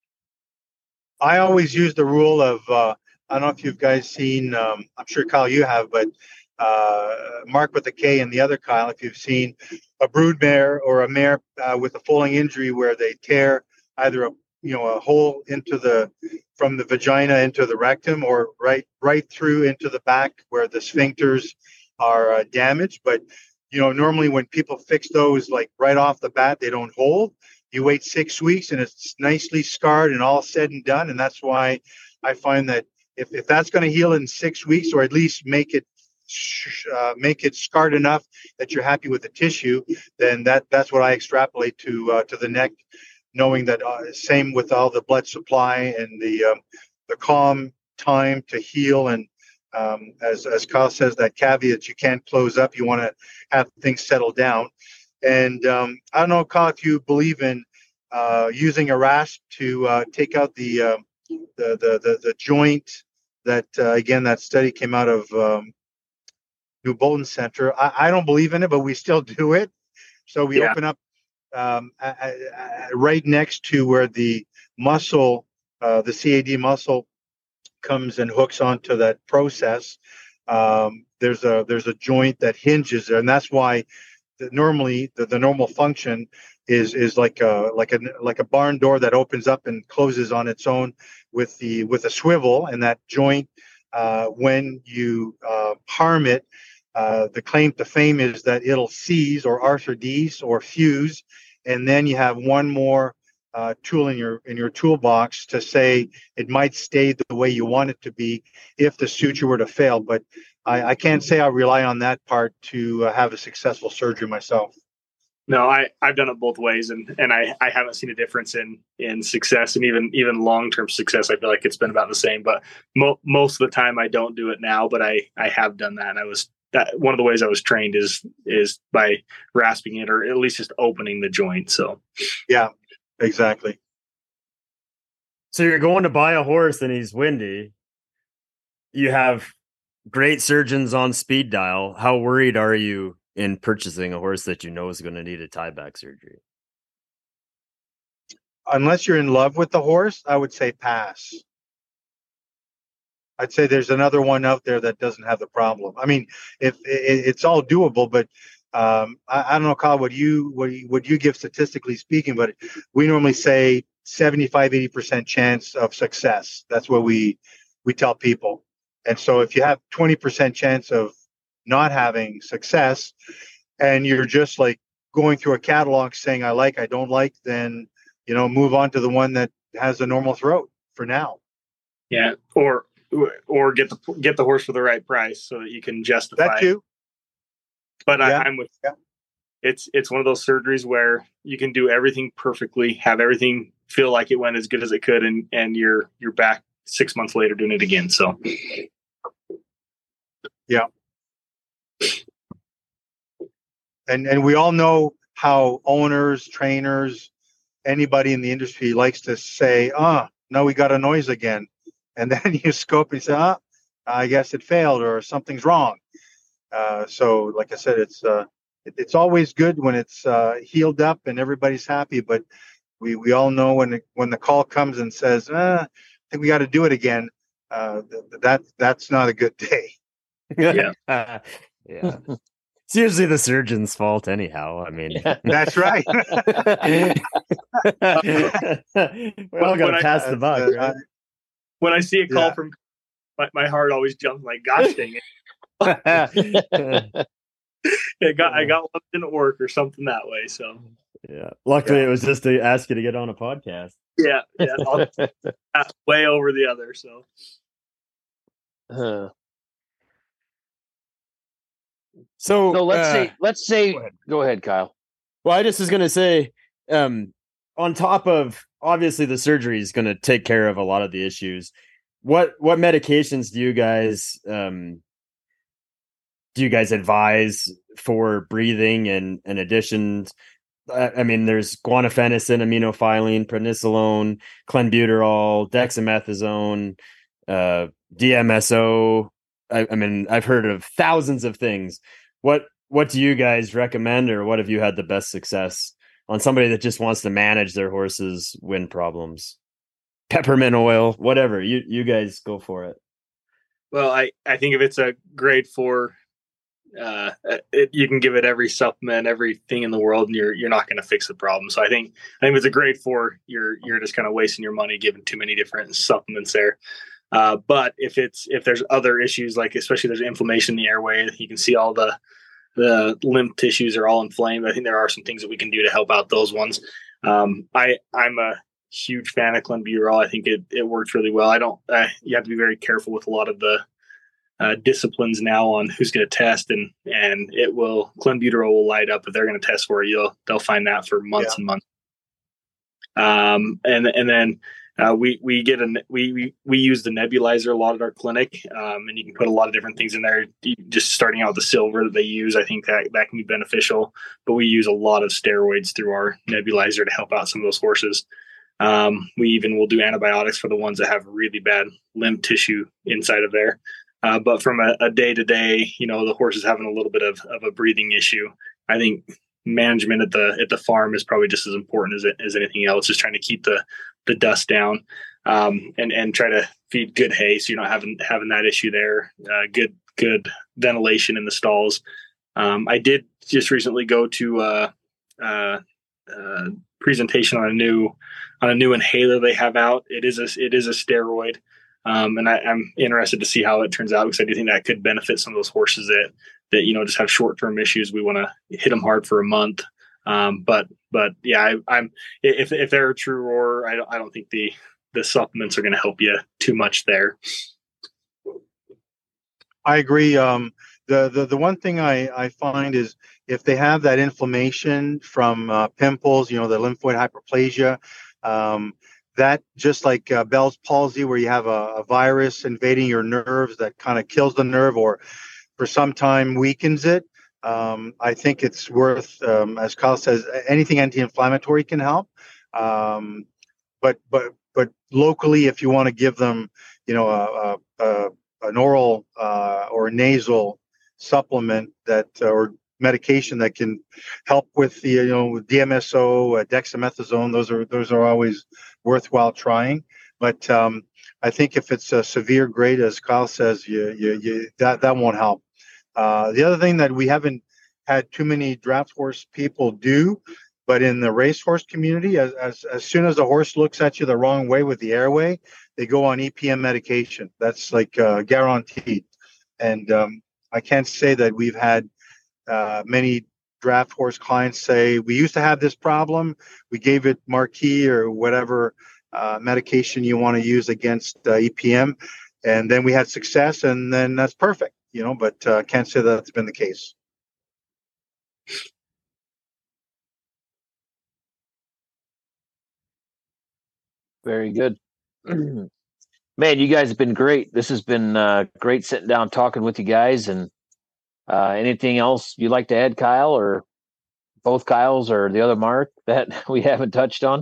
I always use the rule of I don't know if you guys seen. I'm sure Kyle you have, but Mark with the K and the other Kyle, if you've seen a brood mare or a mare with a foaling injury where they tear either a hole from the vagina into the rectum, or right through into the back where the sphincters are damaged. But normally when people fix those like right off the bat, they don't hold. You wait 6 weeks and it's nicely scarred and all said and done. And that's why I find that if that's going to heal in 6 weeks, or at least make it scarred enough that you're happy with the tissue, then that's what I extrapolate to the neck, knowing that same with all the blood supply and the calm time to heal. And as Kyle says, that cavity that you can't close up, you want to have things settle down. And I don't know, Kyle, if you believe in using a rasp to take out the joint. That again, that study came out of New Bolton Center. I don't believe in it, but we still do it. So we open up right next to where the muscle, the CAD muscle, comes and hooks onto that process. There's a joint that hinges there, and that's why normally the normal function is like a barn door that opens up and closes on its own with a swivel, and that joint when you harm it, the claim to fame is that it'll seize or arthrodese or fuse, and then you have one more tool in your toolbox to say it might stay the way you want it to be if the suture were to fail. But I can't say I rely on that part to have a successful surgery myself. No, I've done it both ways, and I haven't seen a difference in success, and even long-term success. I feel like it's been about the same, but most of the time I don't do it now, but I have done that. And one of the ways I was trained is by rasping it, or at least just opening the joint. So yeah, exactly. So you're going to buy a horse and he's windy. You have great surgeons on speed dial. How worried are you in purchasing a horse that you know is going to need a tieback surgery? Unless you're in love with the horse, I would say pass. I'd say there's another one out there that doesn't have the problem. I mean, if it's all doable, but I don't know, Kyle, what you give statistically speaking, but we normally say 75, 80% chance of success. That's what we tell people. And so if you have 20% chance of not having success, and you're just like going through a catalog saying I don't like, then move on to the one that has a normal throat for now. Yeah, or get the horse for the right price so that you can justify that too. But I'm with you. It's one of those surgeries where you can do everything perfectly, have everything feel like it went as good as it could, and you're back 6 months later doing it again. So yeah. And we all know how owners, trainers, anybody in the industry likes to say, no, we got a noise again. And then you scope and say, I guess it failed or something's wrong. So like I said, it's always good when it's healed up and everybody's happy. But we all know when the call comes and says, I think we got to do it again, that's not a good day. Yeah. Yeah. It's usually the surgeon's fault anyhow. I mean, that's right. We all got to pass the buck, right? When I see a call from my heart always jumps like, gosh dang it. I got one that didn't work or something that way. So yeah. Luckily it was just to ask you to get on a podcast. Yeah. Way over the other. So So let's say go ahead, Kyle. Well, I just was going to say, on top of obviously the surgery is going to take care of a lot of the issues. What medications do you guys advise for breathing and additions? I mean, there's guanafenicin, aminophylline, prednisolone, clenbuterol, dexamethasone, DMSO. I mean, I've heard of thousands of things. What do you guys recommend, or what have you had the best success on somebody that just wants to manage their horse's wind problems? Peppermint oil, whatever. You guys go for it. Well, I think if it's a grade 4, you can give it every supplement, everything in the world, and you're not going to fix the problem. So I think if it's a grade 4, you're just kind of wasting your money giving too many different supplements there. But if there's other issues, like especially there's inflammation in the airway, you can see all the lymph tissues are all inflamed. I think there are some things that we can do to help out those ones. I'm a huge fan of clenbuterol. I think it works really well. You have to be very careful with a lot of the disciplines now on who's going to test, and clenbuterol will light up if they're going to test for you. They'll find that for months and months. And then We use the nebulizer a lot at our clinic, and you can put a lot of different things in there. Just starting out with the silver that they use, I think that can be beneficial. But we use a lot of steroids through our nebulizer to help out some of those horses. We even will do antibiotics for the ones that have really bad limb tissue inside of there. But from a day-to-day, the horse is having a little bit of a breathing issue. I think management at the farm is probably just as important as anything else, just trying to keep the dust down, and try to feed good hay so you're not having that issue there. Good ventilation in the stalls. I did just recently go to a presentation on a new inhaler they have out. It is a steroid. And I'm interested to see how it turns out, because I do think that could benefit some of those horses that just have short-term issues. We want to hit them hard for a month. But yeah, I'm if they're true, or I don't think the supplements are going to help you too much there. I agree. The one thing I find is if they have that inflammation from pimples, the lymphoid hyperplasia, that just like Bell's palsy, where you have a virus invading your nerves that kind of kills the nerve or for some time weakens it. I think it's worth, as Kyle says, anything anti-inflammatory can help. But locally, if you want to give them, an oral or a nasal supplement that or medication that can help with the DMSO, dexamethasone, those are always worthwhile trying. But I think if it's a severe grade, as Kyle says, that won't help. The other thing that we haven't had too many draft horse people do, but in the racehorse community, as soon as the horse looks at you the wrong way with the airway, they go on EPM medication. That's like guaranteed. And I can't say that we've had many draft horse clients say, we used to have this problem. We gave it Marquis or whatever medication you want to use against EPM. And then we had success, and then that's perfect, but can't say that's been the case. Very good. Man, you guys have been great. This has been great sitting down talking with you guys. And anything else you'd like to add, Kyle, or both Kyles, or the other Mark, that we haven't touched on?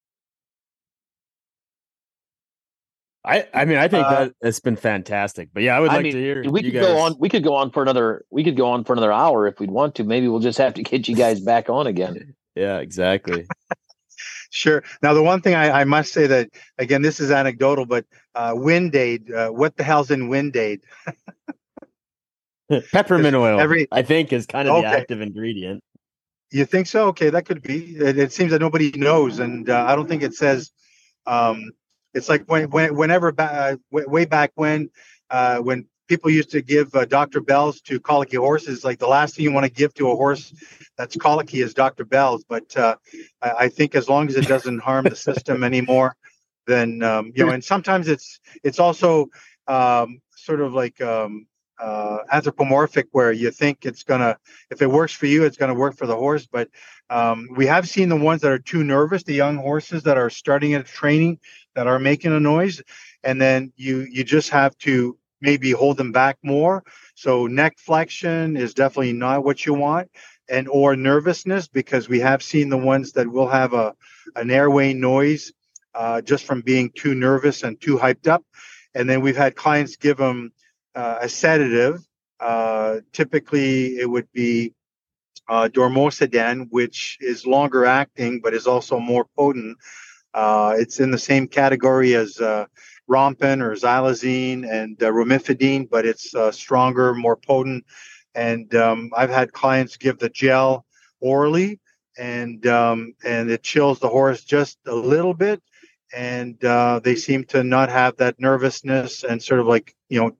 I think that it's been fantastic. But yeah, I would like to hear. We could go on for another hour if we'd want to. Maybe we'll just have to get you guys back on again. Yeah, exactly. Sure. Now, the one thing I must say that, again, this is anecdotal, but Windade, what the hell's in Windade? Peppermint oil, I think, is kind of the active ingredient. You think so? Okay, that could be. It seems that nobody knows, and I don't think it says. It's like whenever way back when people used to give Dr. Bell's to colicky horses, like the last thing you want to give to a horse that's colicky is Dr. Bell's. But I think as long as it doesn't harm the system anymore, then and sometimes it's also sort of like anthropomorphic, where you think it's gonna, if it works for you, it's gonna work for the horse. But we have seen the ones that are too nervous, the young horses that are starting at training that are making a noise, and then you just have to maybe hold them back more. So neck flexion is definitely not what you want, and or nervousness, because we have seen the ones that will have an airway noise just from being too nervous and too hyped up. And then we've had clients give them a sedative. Typically, it would be dormocidin, which is longer acting but is also more potent. It's in the same category as Rompin or Xylazine and Romifidine, but it's stronger, more potent. And I've had clients give the gel orally, and it chills the horse just a little bit, and they seem to not have that nervousness and sort of like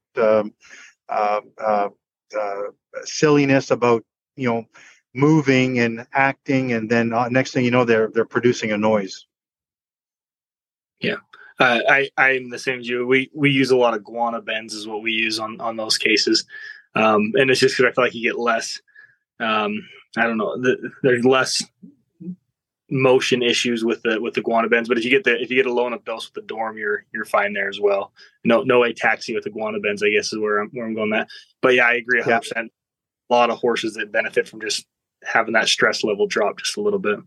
silliness about moving and acting, and then next thing you know, they're producing a noise. Yeah, I'm the same as you. We use a lot of guana bends is what we use on those cases, and it's just because I feel like you get less. I don't know. There's less motion issues with the guana bends. But if you get a low enough dose with the Dorm, you're fine there as well. No ataxia with the guana bends, I guess, is where I'm going that. But yeah, I agree 100%. Yeah. A lot of horses that benefit from just having that stress level drop just a little bit.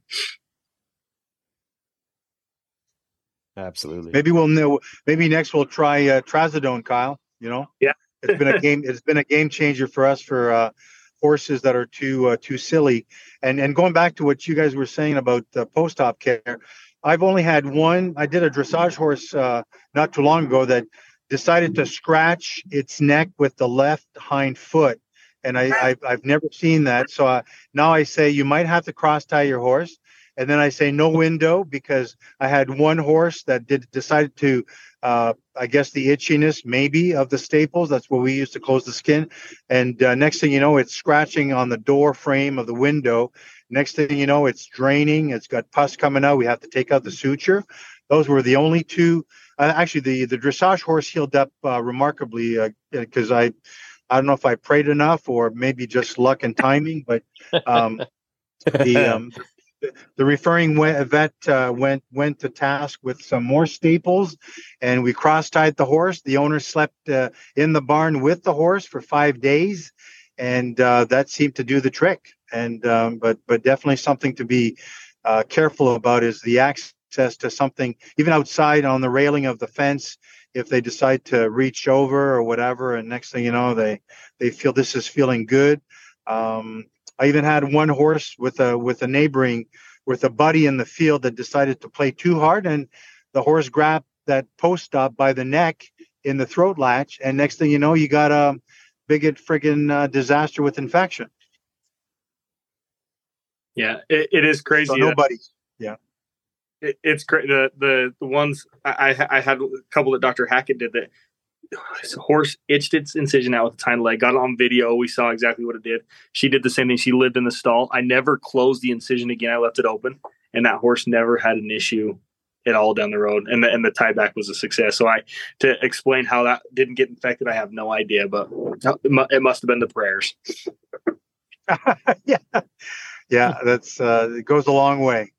Absolutely. Maybe next we'll try Trazodone, Kyle. Yeah, it's been a game changer for us for horses that are too silly. And going back to what you guys were saying about post-op care, I've only had one. I did a dressage horse not too long ago that decided to scratch its neck with the left hind foot. And I've never seen that. So now I say you might have to cross tie your horse. And then I say no window, because I had one horse that decided to, I guess the itchiness maybe of the staples. That's what we use to close the skin. And next thing you know, it's scratching on the door frame of the window. Next thing you know, it's draining. It's got pus coming out. We have to take out the suture. Those were the only two. Actually, the dressage horse healed up remarkably because I don't know if I prayed enough or maybe just luck and timing, but the referring vet went to task with some more staples, and we cross-tied the horse. The owner slept in the barn with the horse for 5 days, and that seemed to do the trick. And but definitely something to be careful about is the access to something, even outside on the railing of the fence. If they decide to reach over or whatever, and next thing you know, they feel this is feeling good. I even had one horse with a buddy in the field that decided to play too hard, and the horse grabbed that post-op by the neck in the throat latch, and next thing you know, you got a bigot friggin' disaster with infection. Yeah, it is crazy. So nobody. Yeah. It's great. The ones I had a couple that Dr. Hackett did that. His horse itched its incision out with a tiny leg. Got it on video. We saw exactly what it did. She did the same thing. She lived in the stall. I never closed the incision again. I left it open, and that horse never had an issue at all down the road. And the tieback was a success. So to explain how that didn't get infected, I have no idea, but it must have been the prayers. Yeah. That's it goes a long way.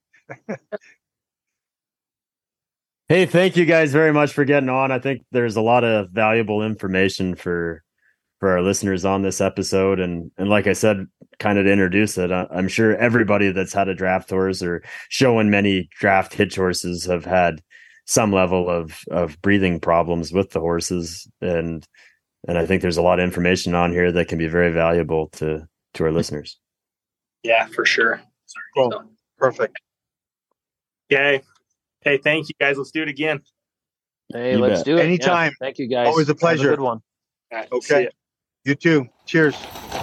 Hey, thank you guys very much for getting on. I think there's a lot of valuable information for our listeners on this episode. And like I said, kind of to introduce it, I'm sure everybody that's had a draft horse or showing many draft hitch horses have had some level of breathing problems with the horses. And I think there's a lot of information on here that can be very valuable to our listeners. Yeah, for sure. Cool. Perfect. Okay. Hey, thank you guys. Let's do it again. Hey, let's do it. Anytime. Yeah. Thank you guys. Always a pleasure. Have a good one. Right, okay. You too. Cheers.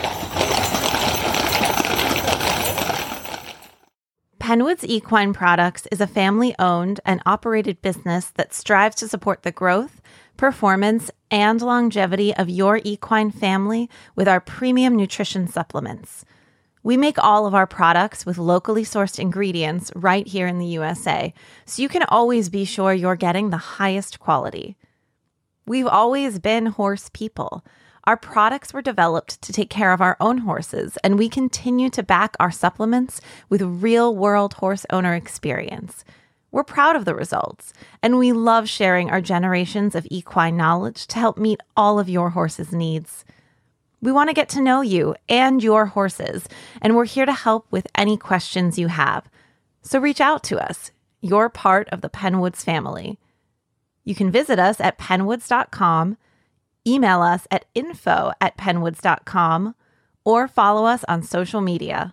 Penwoods Equine Products is a family-owned and operated business that strives to support the growth, performance, and longevity of your equine family with our premium nutrition supplements. We make all of our products with locally sourced ingredients right here in the USA, so you can always be sure you're getting the highest quality. We've always been horse people. Our products were developed to take care of our own horses, and we continue to back our supplements with real-world horse owner experience. We're proud of the results, and we love sharing our generations of equine knowledge to help meet all of your horse's needs. We want to get to know you and your horses, and we're here to help with any questions you have. So reach out to us. You're part of the Penwoods family. You can visit us at penwoods.com, email us at info@penwoods.com, or follow us on social media.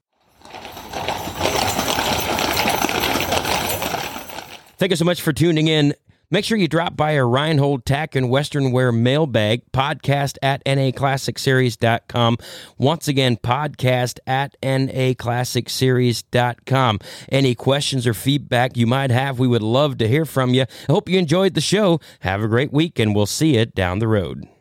Thank you so much for tuning in. Make sure you drop by our Reinhold Tack and Western Wear mailbag, podcast at naclassicseries.com. Once again, podcast at naclassicseries.com. Any questions or feedback you might have, we would love to hear from you. I hope you enjoyed the show. Have a great week, and we'll see you down the road.